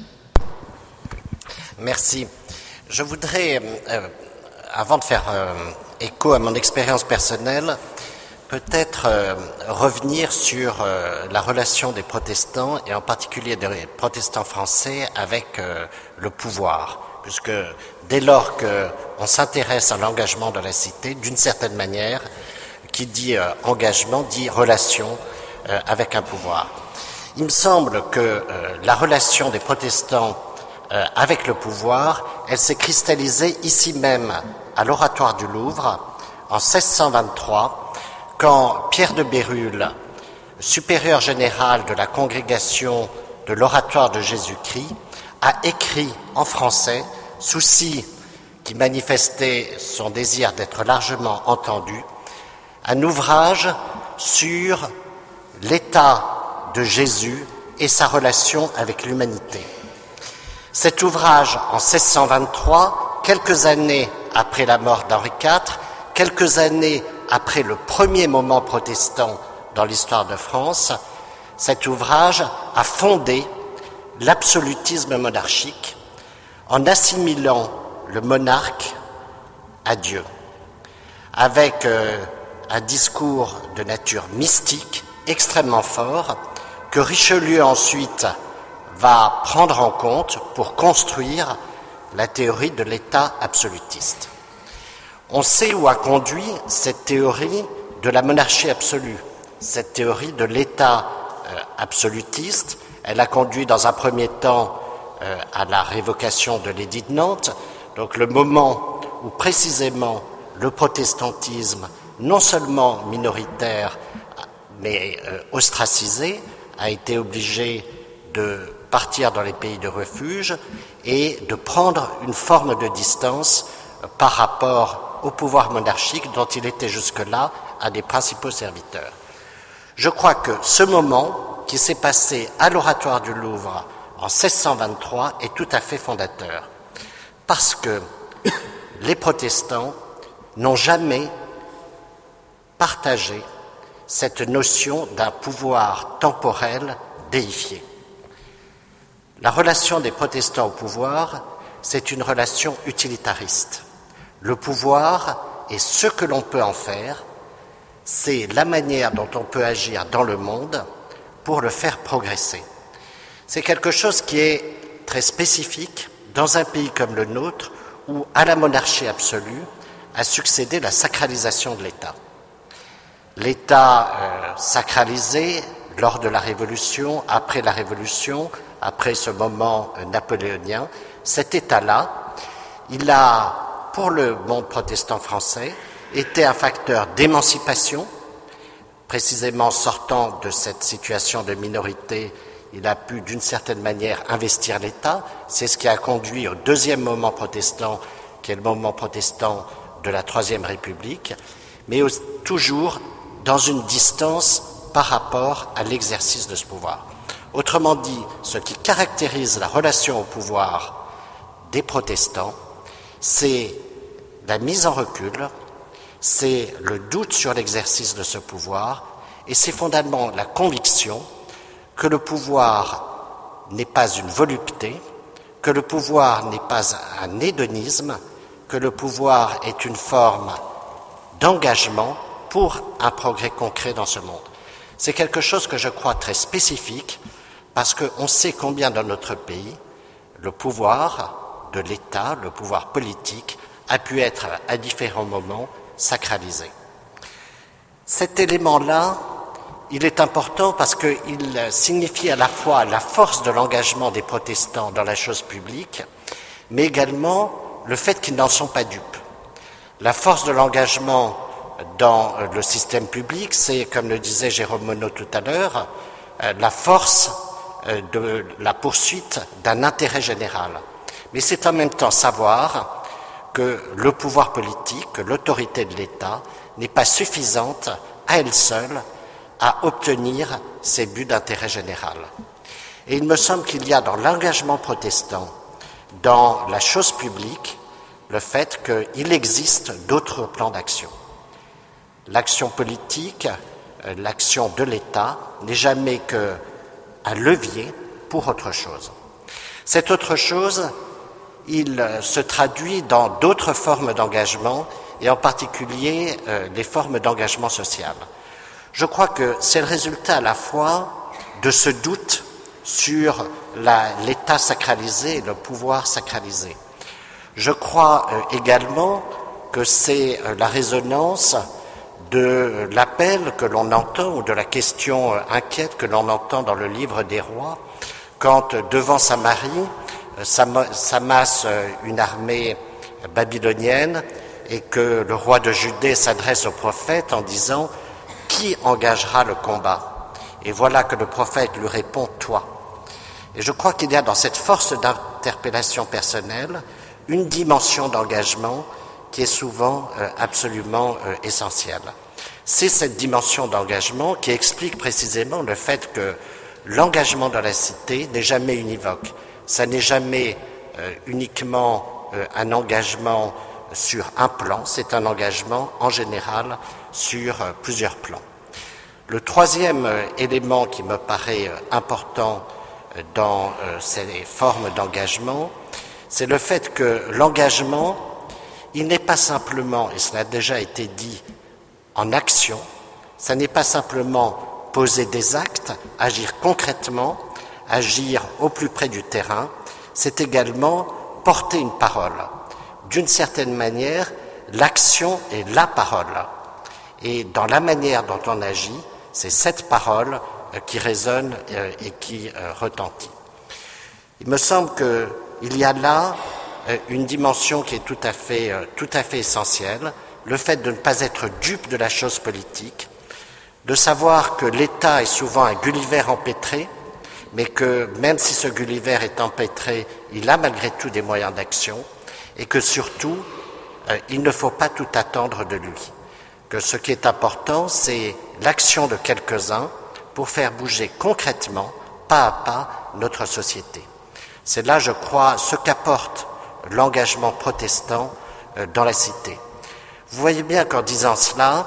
Merci. Je voudrais, euh, avant de faire euh, écho à mon expérience personnelle, peut-être euh, revenir sur euh, la relation des protestants, et en particulier des protestants français, avec euh, le pouvoir. Puisque dès lors qu'on s'intéresse à l'engagement de la cité, d'une certaine manière, qui dit euh, engagement, dit relation euh, avec un pouvoir. Il me semble que euh, la relation des protestants euh, avec le pouvoir, elle s'est cristallisée ici même, à l'Oratoire du Louvre, en seize cent vingt-trois, quand Pierre de Bérulle, supérieur général de la congrégation de l'Oratoire de Jésus-Christ, a écrit en français, souci qui manifestait son désir d'être largement entendu, un ouvrage sur l'état de Jésus et sa relation avec l'humanité. Cet ouvrage, en seize cent vingt-trois, quelques années après la mort d'Henri quatre, quelques années après le premier moment protestant dans l'histoire de France, cet ouvrage a fondé l'absolutisme monarchique en assimilant le monarque à Dieu, avec euh, un discours de nature mystique extrêmement fort que Richelieu ensuite va prendre en compte pour construire la théorie de l'État absolutiste. On sait où a conduit cette théorie de la monarchie absolue, cette théorie de l'État euh, absolutiste. Elle a conduit dans un premier temps euh, à la révocation de l'édit de Nantes, donc le moment où précisément le protestantisme, non seulement minoritaire, mais euh, ostracisé, a été obligé de partir dans les pays de refuge et de prendre une forme de distance euh, par rapport au pouvoir monarchique dont il était jusque-là un des principaux serviteurs. Je crois que ce moment qui s'est passé à l'Oratoire du Louvre en seize cent vingt-trois est tout à fait fondateur, parce que les protestants n'ont jamais partagé cette notion d'un pouvoir temporel déifié. La relation des protestants au pouvoir, c'est une relation utilitariste. Le pouvoir et ce que l'on peut en faire, c'est la manière dont on peut agir dans le monde pour le faire progresser. C'est quelque chose qui est très spécifique dans un pays comme le nôtre où, à la monarchie absolue, a succédé la sacralisation de l'État. L'État euh, sacralisé lors de la Révolution, après la Révolution, après ce moment euh, napoléonien, cet État-là, il a, pour le monde protestant français, été un facteur d'émancipation. Précisément sortant de cette situation de minorité, il a pu d'une certaine manière investir l'État. C'est ce qui a conduit au deuxième moment protestant, qui est le moment protestant de la Troisième République, mais toujours dans une distance par rapport à l'exercice de ce pouvoir. Autrement dit, ce qui caractérise la relation au pouvoir des protestants, c'est la mise en recul, c'est le doute sur l'exercice de ce pouvoir, et c'est fondamentalement la conviction que le pouvoir n'est pas une volupté, que le pouvoir n'est pas un hédonisme, que le pouvoir est une forme d'engagement pour un progrès concret dans ce monde. C'est quelque chose que je crois très spécifique, parce qu'on sait combien dans notre pays, le pouvoir de l'État, le pouvoir politique, a pu être à différents moments sacralisé. Cet élément-là, il est important parce qu'il signifie à la fois la force de l'engagement des protestants dans la chose publique, mais également le fait qu'ils n'en sont pas dupes. La force de l'engagement dans le système public, c'est, comme le disait Jérôme Monod tout à l'heure, la force de la poursuite d'un intérêt général. Mais c'est en même temps savoir que le pouvoir politique, que l'autorité de l'État n'est pas suffisante à elle seule à obtenir ces buts d'intérêt général. Et il me semble qu'il y a dans l'engagement protestant, dans la chose publique, le fait qu'il existe d'autres plans d'action. L'action politique, euh, l'action de l'État n'est jamais qu'un levier pour autre chose. Cette autre chose, il euh, se traduit dans d'autres formes d'engagement et en particulier euh, les formes d'engagement social. Je crois que c'est le résultat à la fois de ce doute sur la, l'État sacralisé et le pouvoir sacralisé. Je crois euh, également que c'est euh, la résonance de l'appel que l'on entend ou de la question euh, inquiète que l'on entend dans le livre des rois quand, euh, devant Samarie, euh, s'amasse euh, une armée babylonienne et que le roi de Judée s'adresse au prophète en disant « Qui engagera le combat ?» Et voilà que le prophète lui répond « Toi ». Et je crois qu'il y a dans cette force d'interpellation personnelle une dimension d'engagement qui est souvent euh, absolument euh, essentielle. C'est cette dimension d'engagement qui explique précisément le fait que l'engagement dans la cité n'est jamais univoque. Ça n'est jamais euh, uniquement euh, un engagement sur un plan, c'est un engagement en général sur euh, plusieurs plans. Le troisième euh, élément qui me paraît euh, important euh, dans euh, ces formes d'engagement, c'est le fait que l'engagement, il n'est pas simplement, et cela a déjà été dit, en action, ça n'est pas simplement poser des actes, agir concrètement, agir au plus près du terrain, c'est également porter une parole. D'une certaine manière, l'action est la parole. Et dans la manière dont on agit, c'est cette parole qui résonne et qui retentit. Il me semble qu'il y a là une dimension qui est tout à fait, tout à fait essentielle, le fait de ne pas être dupe de la chose politique, de savoir que l'État est souvent un Gulliver empêtré, mais que même si ce Gulliver est empêtré, il a malgré tout des moyens d'action, et que surtout, euh, il ne faut pas tout attendre de lui. Que ce qui est important, c'est l'action de quelques-uns pour faire bouger concrètement, pas à pas, notre société. C'est là, je crois, ce qu'apporte l'engagement protestant euh, dans la cité. Vous voyez bien qu'en disant cela,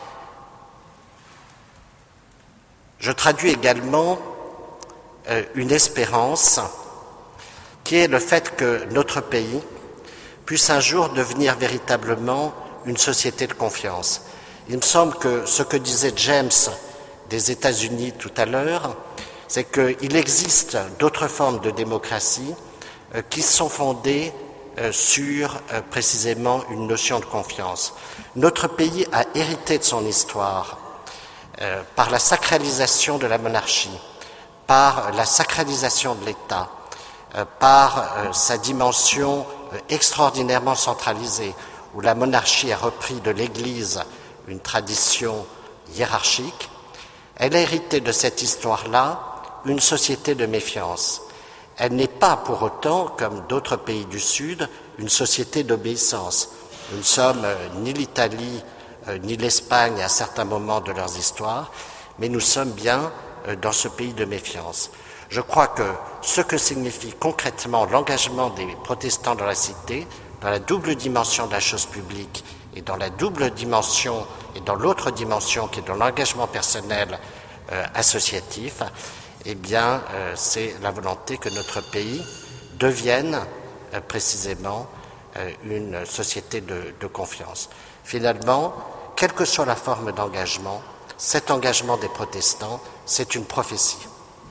je traduis également euh, une espérance qui est le fait que notre pays puisse un jour devenir véritablement une société de confiance. Il me semble que ce que disait James des États-Unis tout à l'heure, c'est qu'il existe d'autres formes de démocratie euh, qui sont fondées euh, sur euh, précisément une notion de confiance. Notre pays a hérité de son histoire euh, par la sacralisation de la monarchie, par la sacralisation de l'État, euh, par euh, sa dimension euh, extraordinairement centralisée, où la monarchie a repris de l'Église une tradition hiérarchique. Elle a hérité de cette histoire-là une société de méfiance. Elle n'est pas pour autant, comme d'autres pays du Sud, une société d'obéissance. Nous ne sommes euh, ni l'Italie euh, ni l'Espagne à certains moments de leurs histoires, mais nous sommes bien euh, dans ce pays de méfiance. Je crois que ce que signifie concrètement l'engagement des protestants dans la cité, dans la double dimension de la chose publique et dans la double dimension et dans l'autre dimension qui est dans l'engagement personnel euh, associatif, eh bien, euh, c'est la volonté que notre pays devienne euh, précisément euh, une société de, de confiance. Finalement, quelle que soit la forme d'engagement, cet engagement des protestants, c'est une prophétie.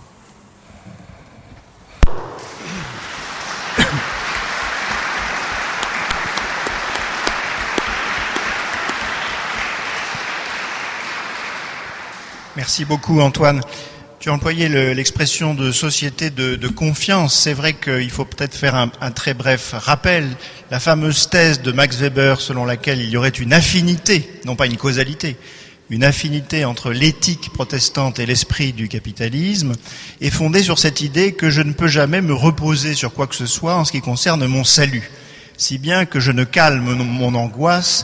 Merci beaucoup, Antoine. Tu as employé le, l'expression de société de, de confiance. C'est vrai qu'il faut peut-être faire un, un très bref rappel. La fameuse thèse de Max Weber selon laquelle il y aurait une affinité, non pas une causalité, une affinité entre l'éthique protestante et l'esprit du capitalisme est fondée sur cette idée que je ne peux jamais me reposer sur quoi que ce soit en ce qui concerne mon salut. Si bien que je ne calme mon, mon angoisse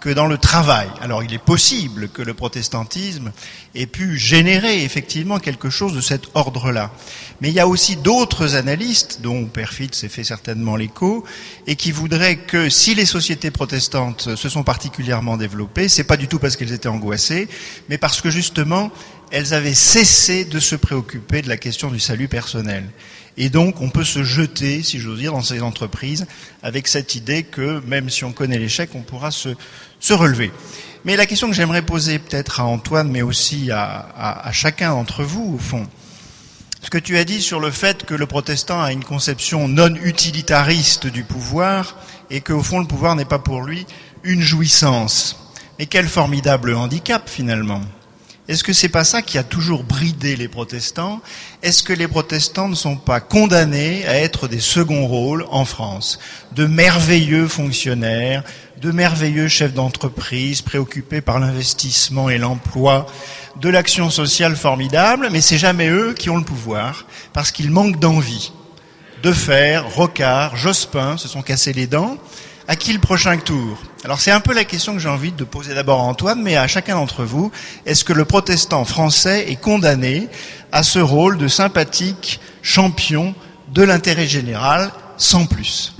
que dans le travail. Alors il est possible que le protestantisme ait pu générer effectivement quelque chose de cet ordre-là. Mais il y a aussi d'autres analystes, dont Père Fitz s'est fait certainement l'écho, et qui voudraient que si les sociétés protestantes se sont particulièrement développées, c'est pas du tout parce qu'elles étaient angoissées, mais parce que justement elles avaient cessé de se préoccuper de la question du salut personnel. Et donc, on peut se jeter, si j'ose dire, dans ces entreprises avec cette idée que, même si on connaît l'échec, on pourra se, se relever. Mais la question que j'aimerais poser peut-être à Antoine, mais aussi à, à, à chacun d'entre vous, au fond, ce que tu as dit sur le fait que le protestant a une conception non utilitariste du pouvoir et qu'au fond, le pouvoir n'est pas pour lui une jouissance. Mais quel formidable handicap, finalement. Est-ce que c'est pas ça qui a toujours bridé les protestants? Est-ce que les protestants ne sont pas condamnés à être des seconds rôles en France? De merveilleux fonctionnaires, de merveilleux chefs d'entreprise préoccupés par l'investissement et l'emploi, de l'action sociale formidable, mais c'est jamais eux qui ont le pouvoir, parce qu'ils manquent d'envie. Defer, Rocard, Jospin se sont cassés les dents. À qui le prochain tour? Alors c'est un peu la question que j'ai envie de poser d'abord à Antoine, mais à chacun d'entre vous. Est-ce que le protestant français est condamné à ce rôle de sympathique champion de l'intérêt général, sans plus?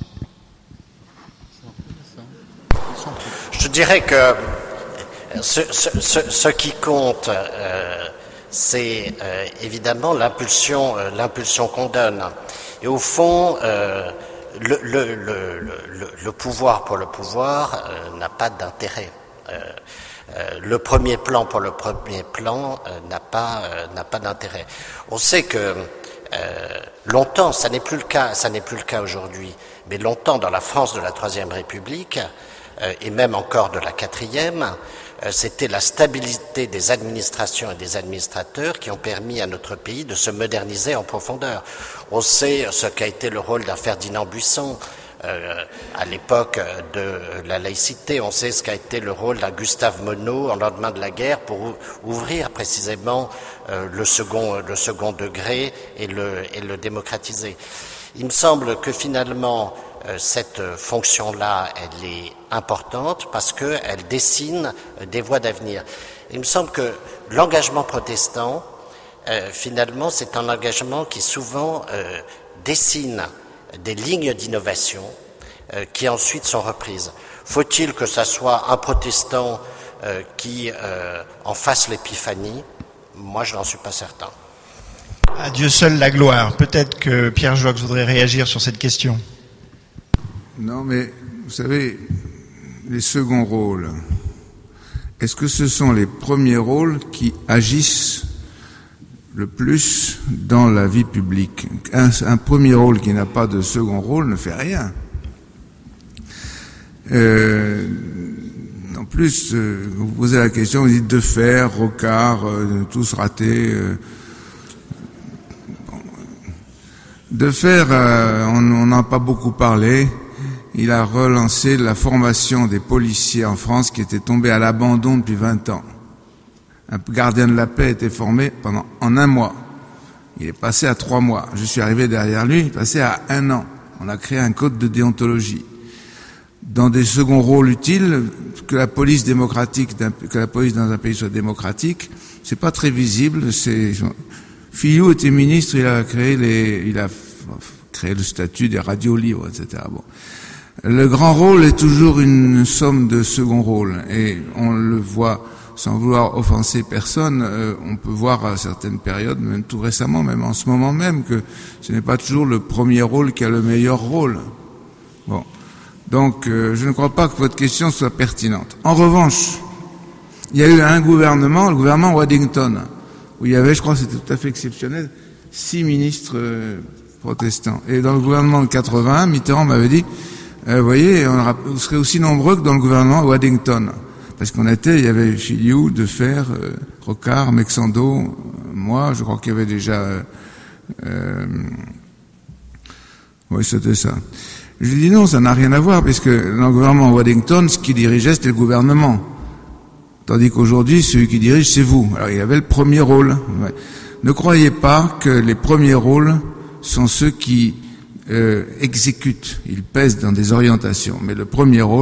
Je dirais que ce, ce, ce, ce qui compte, euh, c'est euh, évidemment l'impulsion, euh, l'impulsion qu'on donne. Et au fond, euh, Le, le, le, le, le pouvoir pour le pouvoir euh, n'a pas d'intérêt. Euh, euh, le premier plan pour le premier plan euh, n'a pas euh, n'a pas d'intérêt. On sait que euh, longtemps, ça n'est plus le cas, ça n'est plus le cas aujourd'hui, mais longtemps dans la France de la Troisième République euh, et même encore de la Quatrième, euh, c'était la stabilité des administrations et des administrateurs qui ont permis à notre pays de se moderniser en profondeur. On sait ce qu'a été le rôle d'un Ferdinand Buisson euh, à l'époque de la laïcité. On sait ce qu'a été le rôle d'un Gustave Monod en lendemain de la guerre pour ouvrir précisément euh, le second, le second degré et le, et le démocratiser. Il me semble que finalement, euh, cette fonction-là, elle est importante parce qu'elle dessine des voies d'avenir. Il me semble que l'engagement protestant, euh, finalement, c'est un engagement qui souvent euh, dessine des lignes d'innovation euh, qui ensuite sont reprises. Faut-il que ça soit un protestant euh, qui euh, en fasse l'épiphanie? Moi, je n'en suis pas certain. À Dieu seul la gloire. Peut-être que Pierre Jox voudrait réagir sur cette question. Non, mais vous savez, les seconds rôles, est-ce que ce sont les premiers rôles qui agissent le plus dans la vie publique? Un, un premier rôle qui n'a pas de second rôle ne fait rien. Euh, en plus, euh, vous posez la question, vous dites Defer, Rocard, euh, tous ratés. Euh, Defer, euh, on n'en a pas beaucoup parlé. Il a relancé la formation des policiers en France qui était tombée à l'abandon depuis vingt ans. Un gardien de la paix était formé pendant en un mois. Il est passé à trois mois. Je suis arrivé derrière lui, il est passé à un an. On a créé un code de déontologie. Dans des seconds rôles utiles, que la police démocratique, que la police dans un pays soit démocratique, c'est pas très visible. C'est Fillou était ministre, il a créé les, il a créé le statut des radios libres, et cetera. Bon. Le grand rôle est toujours une somme de second rôle, et on le voit sans vouloir offenser personne. Euh, on peut voir à certaines périodes, même tout récemment, même en ce moment même, que ce n'est pas toujours le premier rôle qui a le meilleur rôle. Bon, donc euh, je ne crois pas que votre question soit pertinente. En revanche, il y a eu un gouvernement, le gouvernement Waddington, où il y avait, je crois que c'était tout à fait exceptionnel, six ministres euh, protestants. Et dans le gouvernement de quatre-vingt-un, Mitterrand m'avait dit, euh, vous voyez, on aura, vous serez aussi nombreux que dans le gouvernement Waddington. Parce qu'on était, il y avait Filiou, Defer, euh, Rocard, Mexando, euh, moi, je crois qu'il y avait déjà... Euh, euh, oui, c'était ça. Je lui dis non, ça n'a rien à voir, puisque dans le gouvernement Waddington, ce qui dirigeait, c'était le gouvernement. Tandis qu'aujourd'hui, celui qui dirige, c'est vous. Alors, il y avait le premier rôle. Ouais. Ne croyez pas que les premiers rôles sont ceux qui euh, exécutent. Ils pèsent dans des orientations. Mais le premier rôle,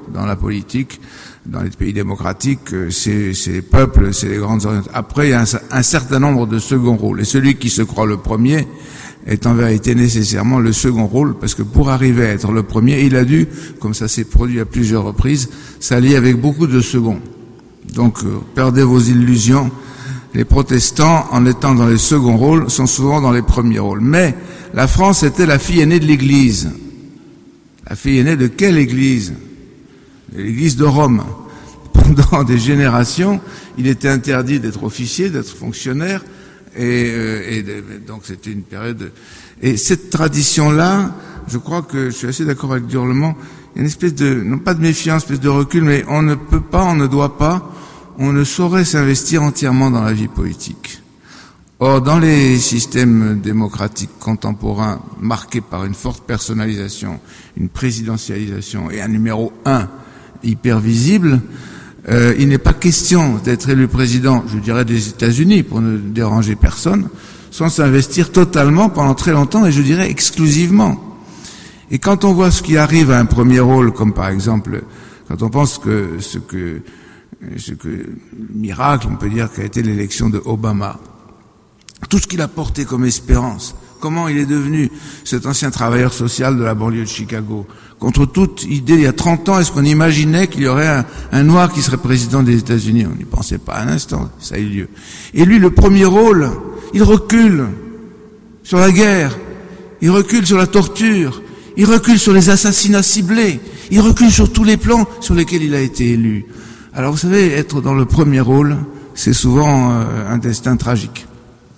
dans la politique, dans les pays démocratiques, c'est, c'est les peuples, c'est les grandes orientations. Après, il y a un, un certain nombre de seconds rôles. Et celui qui se croit le premier est en vérité nécessairement le second rôle, parce que pour arriver à être le premier, il a dû, comme ça s'est produit à plusieurs reprises, s'allier avec beaucoup de seconds. Donc, euh, perdez vos illusions. Les protestants, en étant dans les seconds rôles, sont souvent dans les premiers rôles. Mais la France était la fille aînée de l'Église. La fille aînée de quelle Église? De l'Église de Rome. Pendant des générations, il était interdit d'être officier, d'être fonctionnaire, et, euh, et de, donc c'était une période... De... Et cette tradition-là, je crois que je suis assez d'accord avec Durlement, il y a une espèce de, non pas de méfiance, une espèce de recul, mais on ne peut pas, on ne doit pas, on ne saurait s'investir entièrement dans la vie politique. Or, dans les systèmes démocratiques contemporains, marqués par une forte personnalisation, une présidentialisation et un numéro un hyper visible, euh, il n'est pas question d'être élu président, je dirais, des États-Unis, pour ne déranger personne, sans s'investir totalement pendant très longtemps, et je dirais exclusivement. Et quand on voit ce qui arrive à un premier rôle, comme par exemple, quand on pense que ce que, ce que, miracle, on peut dire, qu'a été l'élection de Obama, tout ce qu'il a porté comme espérance, comment il est devenu cet ancien travailleur social de la banlieue de Chicago. Contre toute idée, il y a trente ans, est-ce qu'on imaginait qu'il y aurait un, un noir qui serait président des États-Unis? On n'y pensait pas un instant, ça a eu lieu. Et lui, le premier rôle, il recule sur la guerre, il recule sur la torture, il recule sur les assassinats ciblés, il recule sur tous les plans sur lesquels il a été élu. Alors vous savez, être dans le premier rôle, c'est souvent euh, un destin tragique.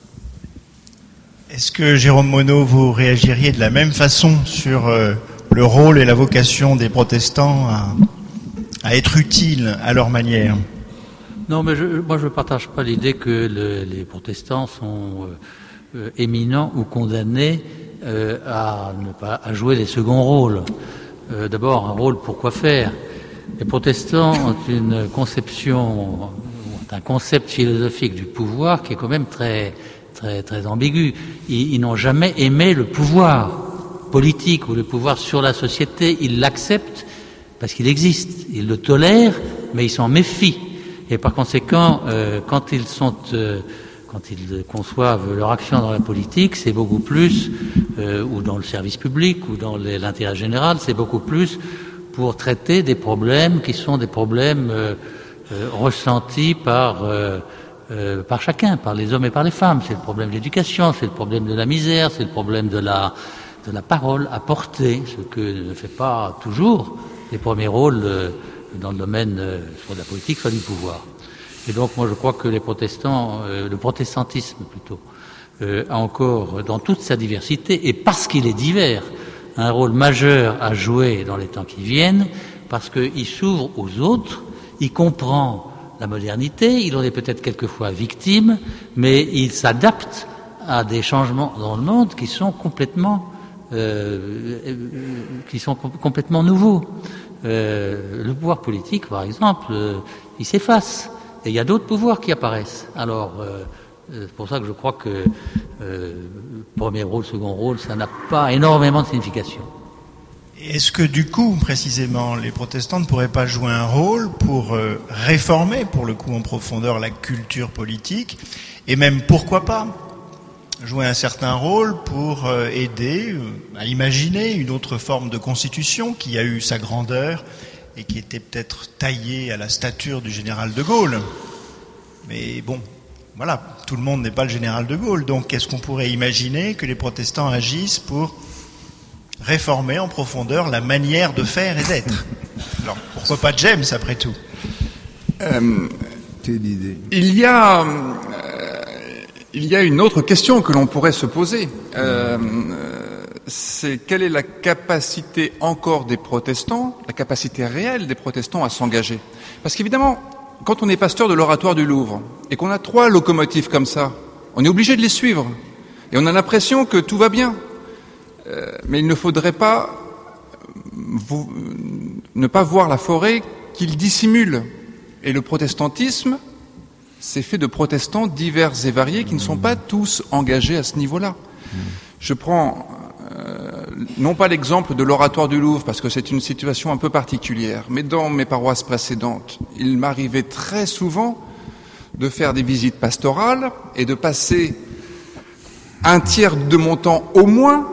Est-ce que, Jérôme Monod, vous réagiriez de la même façon sur euh, le rôle et la vocation des protestants à, à être utiles à leur manière? Non, mais je, moi je ne partage pas l'idée que le, les protestants sont euh, euh, éminents ou condamnés euh, à ne pas à jouer les seconds rôles. Euh, d'abord, un rôle pour quoi faire? Les protestants ont une conception, un concept philosophique du pouvoir qui est quand même très très très ambigu. Ils, ils n'ont jamais aimé le pouvoir politique ou le pouvoir sur la société. Ils l'acceptent parce qu'il existe. Ils le tolèrent, mais ils s'en méfient. Et par conséquent, euh, quand ils sont, euh, quand ils conçoivent leur action dans la politique, c'est beaucoup plus, euh, ou dans le service public, ou dans les, l'intérêt général, c'est beaucoup plus pour traiter des problèmes qui sont des problèmes euh, euh, ressentis par euh, Euh, par chacun, par les hommes et par les femmes. C'est le problème de l'éducation, c'est le problème de la misère, c'est le problème de la, de la parole à porter, ce que ne fait pas toujours les premiers rôles euh, dans le domaine euh, soit de la politique, soit du pouvoir. Et donc moi je crois que les protestants, euh, le protestantisme plutôt, euh, a encore, dans toute sa diversité, et parce qu'il est divers, un rôle majeur à jouer dans les temps qui viennent, parce qu'il s'ouvre aux autres, il comprend la modernité, il en est peut-être quelquefois victime, mais il s'adapte à des changements dans le monde qui sont complètement, euh, qui sont com- complètement nouveaux. Euh, le pouvoir politique, par exemple, euh, il s'efface, et il y a d'autres pouvoirs qui apparaissent. Alors, euh, c'est pour ça que je crois que euh, premier rôle, second rôle, ça n'a pas énormément de signification. Est-ce que du coup, précisément, les protestants ne pourraient pas jouer un rôle pour euh, réformer, pour le coup en profondeur, la culture politique, et même, pourquoi pas, jouer un certain rôle pour euh, aider euh, à imaginer une autre forme de constitution qui a eu sa grandeur et qui était peut-être taillée à la stature du général de Gaulle. Mais bon, voilà, tout le monde n'est pas le général de Gaulle, donc est-ce qu'on pourrait imaginer que les protestants agissent pour réformer en profondeur la manière de faire et d'être? Alors, pourquoi pas James, après tout? euh, l'idée. Il y a, euh, il y a une autre question que l'on pourrait se poser. Euh, c'est quelle est la capacité encore des protestants, la capacité réelle des protestants à s'engager? Parce qu'évidemment, quand on est pasteur de l'Oratoire du Louvre et qu'on a trois locomotives comme ça, on est obligé de les suivre. Et on a l'impression que tout va bien. Euh, mais il ne faudrait pas vous, ne pas voir la forêt qu'il dissimule. Et le protestantisme, c'est fait de protestants divers et variés qui ne sont pas tous engagés à ce niveau-là. Je prends euh, non pas l'exemple de l'oratoire du Louvre, parce que c'est une situation un peu particulière, mais dans mes paroisses précédentes, il m'arrivait très souvent de faire des visites pastorales et de passer un tiers de mon temps au moins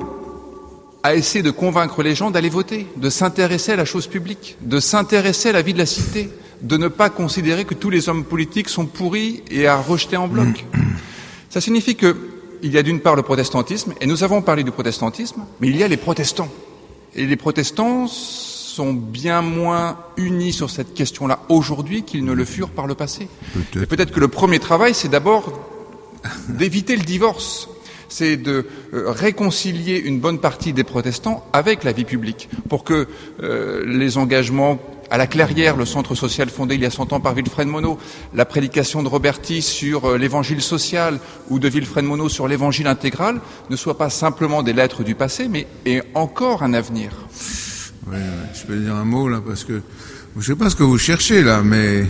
à essayer de convaincre les gens d'aller voter, de s'intéresser à la chose publique, de s'intéresser à la vie de la cité, de ne pas considérer que tous les hommes politiques sont pourris et à rejeter en bloc. Ça signifie que il y a d'une part le protestantisme, et nous avons parlé du protestantisme, mais il y a les protestants. Et les protestants sont bien moins unis sur cette question-là aujourd'hui qu'ils ne le furent par le passé. Peut-être. Et peut-être que le premier travail, c'est d'abord d'éviter le divorce. C'est de euh, réconcilier une bonne partie des protestants avec la vie publique, pour que euh, les engagements à la Clairière, le centre social fondé il y a cent ans par Wilfred Monod, la prédication de Roberti sur euh, l'évangile social ou de Wilfred Monod sur l'évangile intégral ne soient pas simplement des lettres du passé, mais aient encore un avenir. Oui, je peux dire un mot là, parce que je ne sais pas ce que vous cherchez là, mais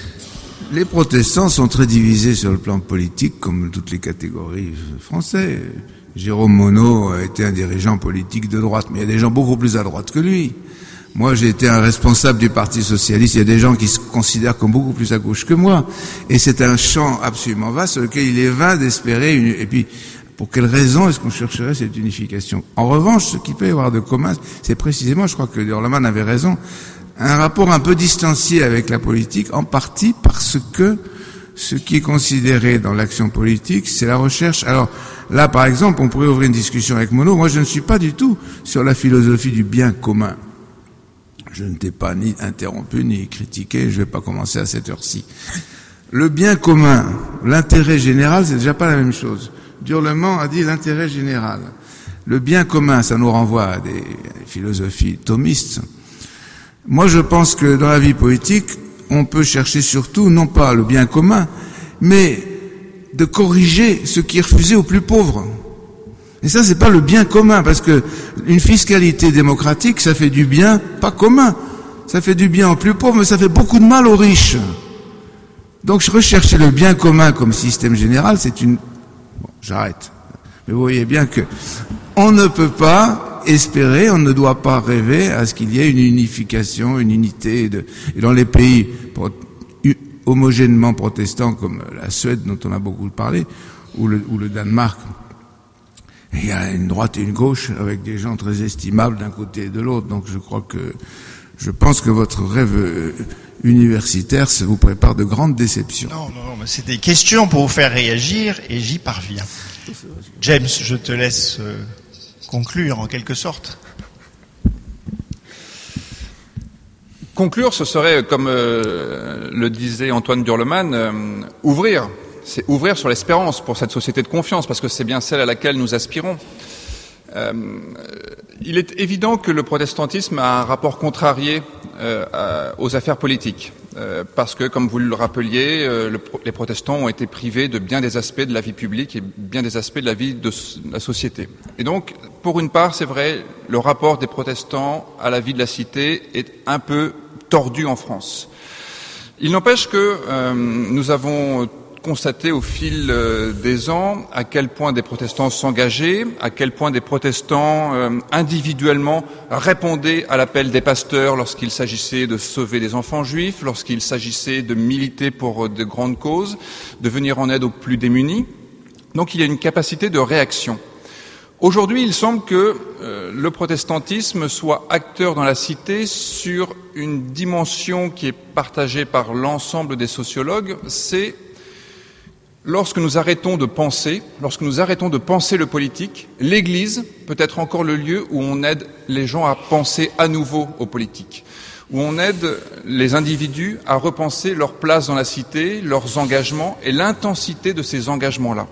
les protestants sont très divisés sur le plan politique, comme toutes les catégories françaises. Jérôme Monod a été un dirigeant politique de droite, mais il y a des gens beaucoup plus à droite que lui. Moi, j'ai été un responsable du Parti socialiste. Il y a des gens qui se considèrent comme beaucoup plus à gauche que moi. Et c'est un champ absolument vaste sur lequel il est vain d'espérer une... Et puis, pour quelle raison est-ce qu'on chercherait cette unification? En revanche, ce qu'il peut y avoir de commun, c'est précisément, je crois que Durleman avait raison, un rapport un peu distancié avec la politique, en partie parce que ce qui est considéré dans l'action politique, c'est la recherche. Alors, là, par exemple, on pourrait ouvrir une discussion avec Monod. Moi, je ne suis pas du tout sur la philosophie du bien commun. Je ne t'ai pas ni interrompu, ni critiqué, je ne vais pas commencer à cette heure-ci. Le bien commun, l'intérêt général, c'est déjà pas la même chose. Durleman a dit l'intérêt général. Le bien commun, ça nous renvoie à des philosophies thomistes. Moi, je pense que dans la vie politique, on peut chercher surtout, non pas le bien commun, mais de corriger ce qui est refusé aux plus pauvres. Et ça, c'est pas le bien commun, parce que une fiscalité démocratique, ça fait du bien pas commun. Ça fait du bien aux plus pauvres, mais ça fait beaucoup de mal aux riches. Donc, je recherchais le bien commun comme système général, c'est une... Bon, j'arrête. Mais vous voyez bien que on ne peut pas espérer, on ne doit pas rêver à ce qu'il y ait une unification, une unité. De... Et dans les pays pro... homogènement protestants, comme la Suède, dont on a beaucoup parlé, ou le, ou le Danemark, il y a une droite et une gauche avec des gens très estimables d'un côté et de l'autre. Donc je crois que, je pense que votre rêve universitaire, ça vous prépare de grandes déceptions. Non, non, non, mais c'est des questions pour vous faire réagir et j'y parviens. James, je te laisse euh, conclure en quelque sorte. Conclure, ce serait, comme euh, le disait Antoine Durleman, euh, ouvrir. C'est ouvrir sur l'espérance pour cette société de confiance, parce que c'est bien celle à laquelle nous aspirons. Euh, il est évident que le protestantisme a un rapport contrarié euh, à, aux affaires politiques, euh, parce que, comme vous le rappeliez, euh, le, les protestants ont été privés de bien des aspects de la vie publique et bien des aspects de la vie de la société. Et donc, pour une part, c'est vrai, le rapport des protestants à la vie de la cité est un peu tordu en France. Il n'empêche que euh, nous avons constaté au fil euh, des ans à quel point des protestants s'engageaient, à quel point des protestants euh, individuellement répondaient à l'appel des pasteurs lorsqu'il s'agissait de sauver des enfants juifs, lorsqu'il s'agissait de militer pour de grandes causes, de venir en aide aux plus démunis. Donc il y a une capacité de réaction. Aujourd'hui, il semble que euh, le protestantisme soit acteur dans la cité sur une dimension qui est partagée par l'ensemble des sociologues, c'est lorsque nous arrêtons de penser, lorsque nous arrêtons de penser le politique, l'Église peut être encore le lieu où on aide les gens à penser à nouveau au politique, où on aide les individus à repenser leur place dans la cité, leurs engagements et l'intensité de ces engagements-là.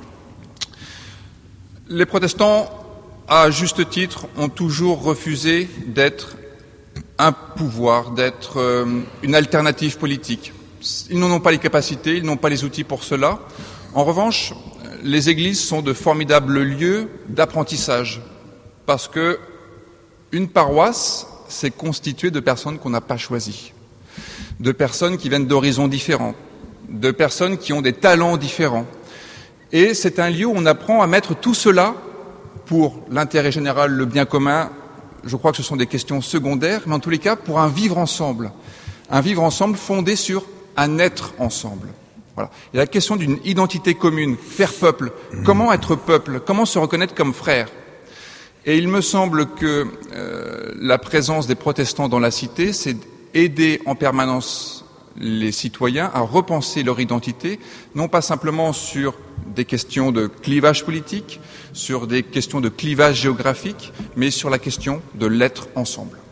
Les protestants, à juste titre, ont toujours refusé d'être un pouvoir, d'être euh, une alternative politique. Ils n'en ont pas les capacités, ils n'ont pas les outils pour cela. En revanche, les églises sont de formidables lieux d'apprentissage, parce que une paroisse, c'est constitué de personnes qu'on n'a pas choisies, de personnes qui viennent d'horizons différents, de personnes qui ont des talents différents. Et c'est un lieu où on apprend à mettre tout cela pour l'intérêt général, le bien commun, je crois que ce sont des questions secondaires, mais en tous les cas, pour un vivre ensemble. Un vivre ensemble fondé sur un être ensemble. Voilà. Et la question d'une identité commune, faire peuple, comment être peuple, comment se reconnaître comme frère. Et il me semble que euh, la présence des protestants dans la cité, c'est aider en permanence les citoyens à repenser leur identité, non pas simplement sur des questions de clivage politique, sur des questions de clivage géographique, mais sur la question de l'être ensemble.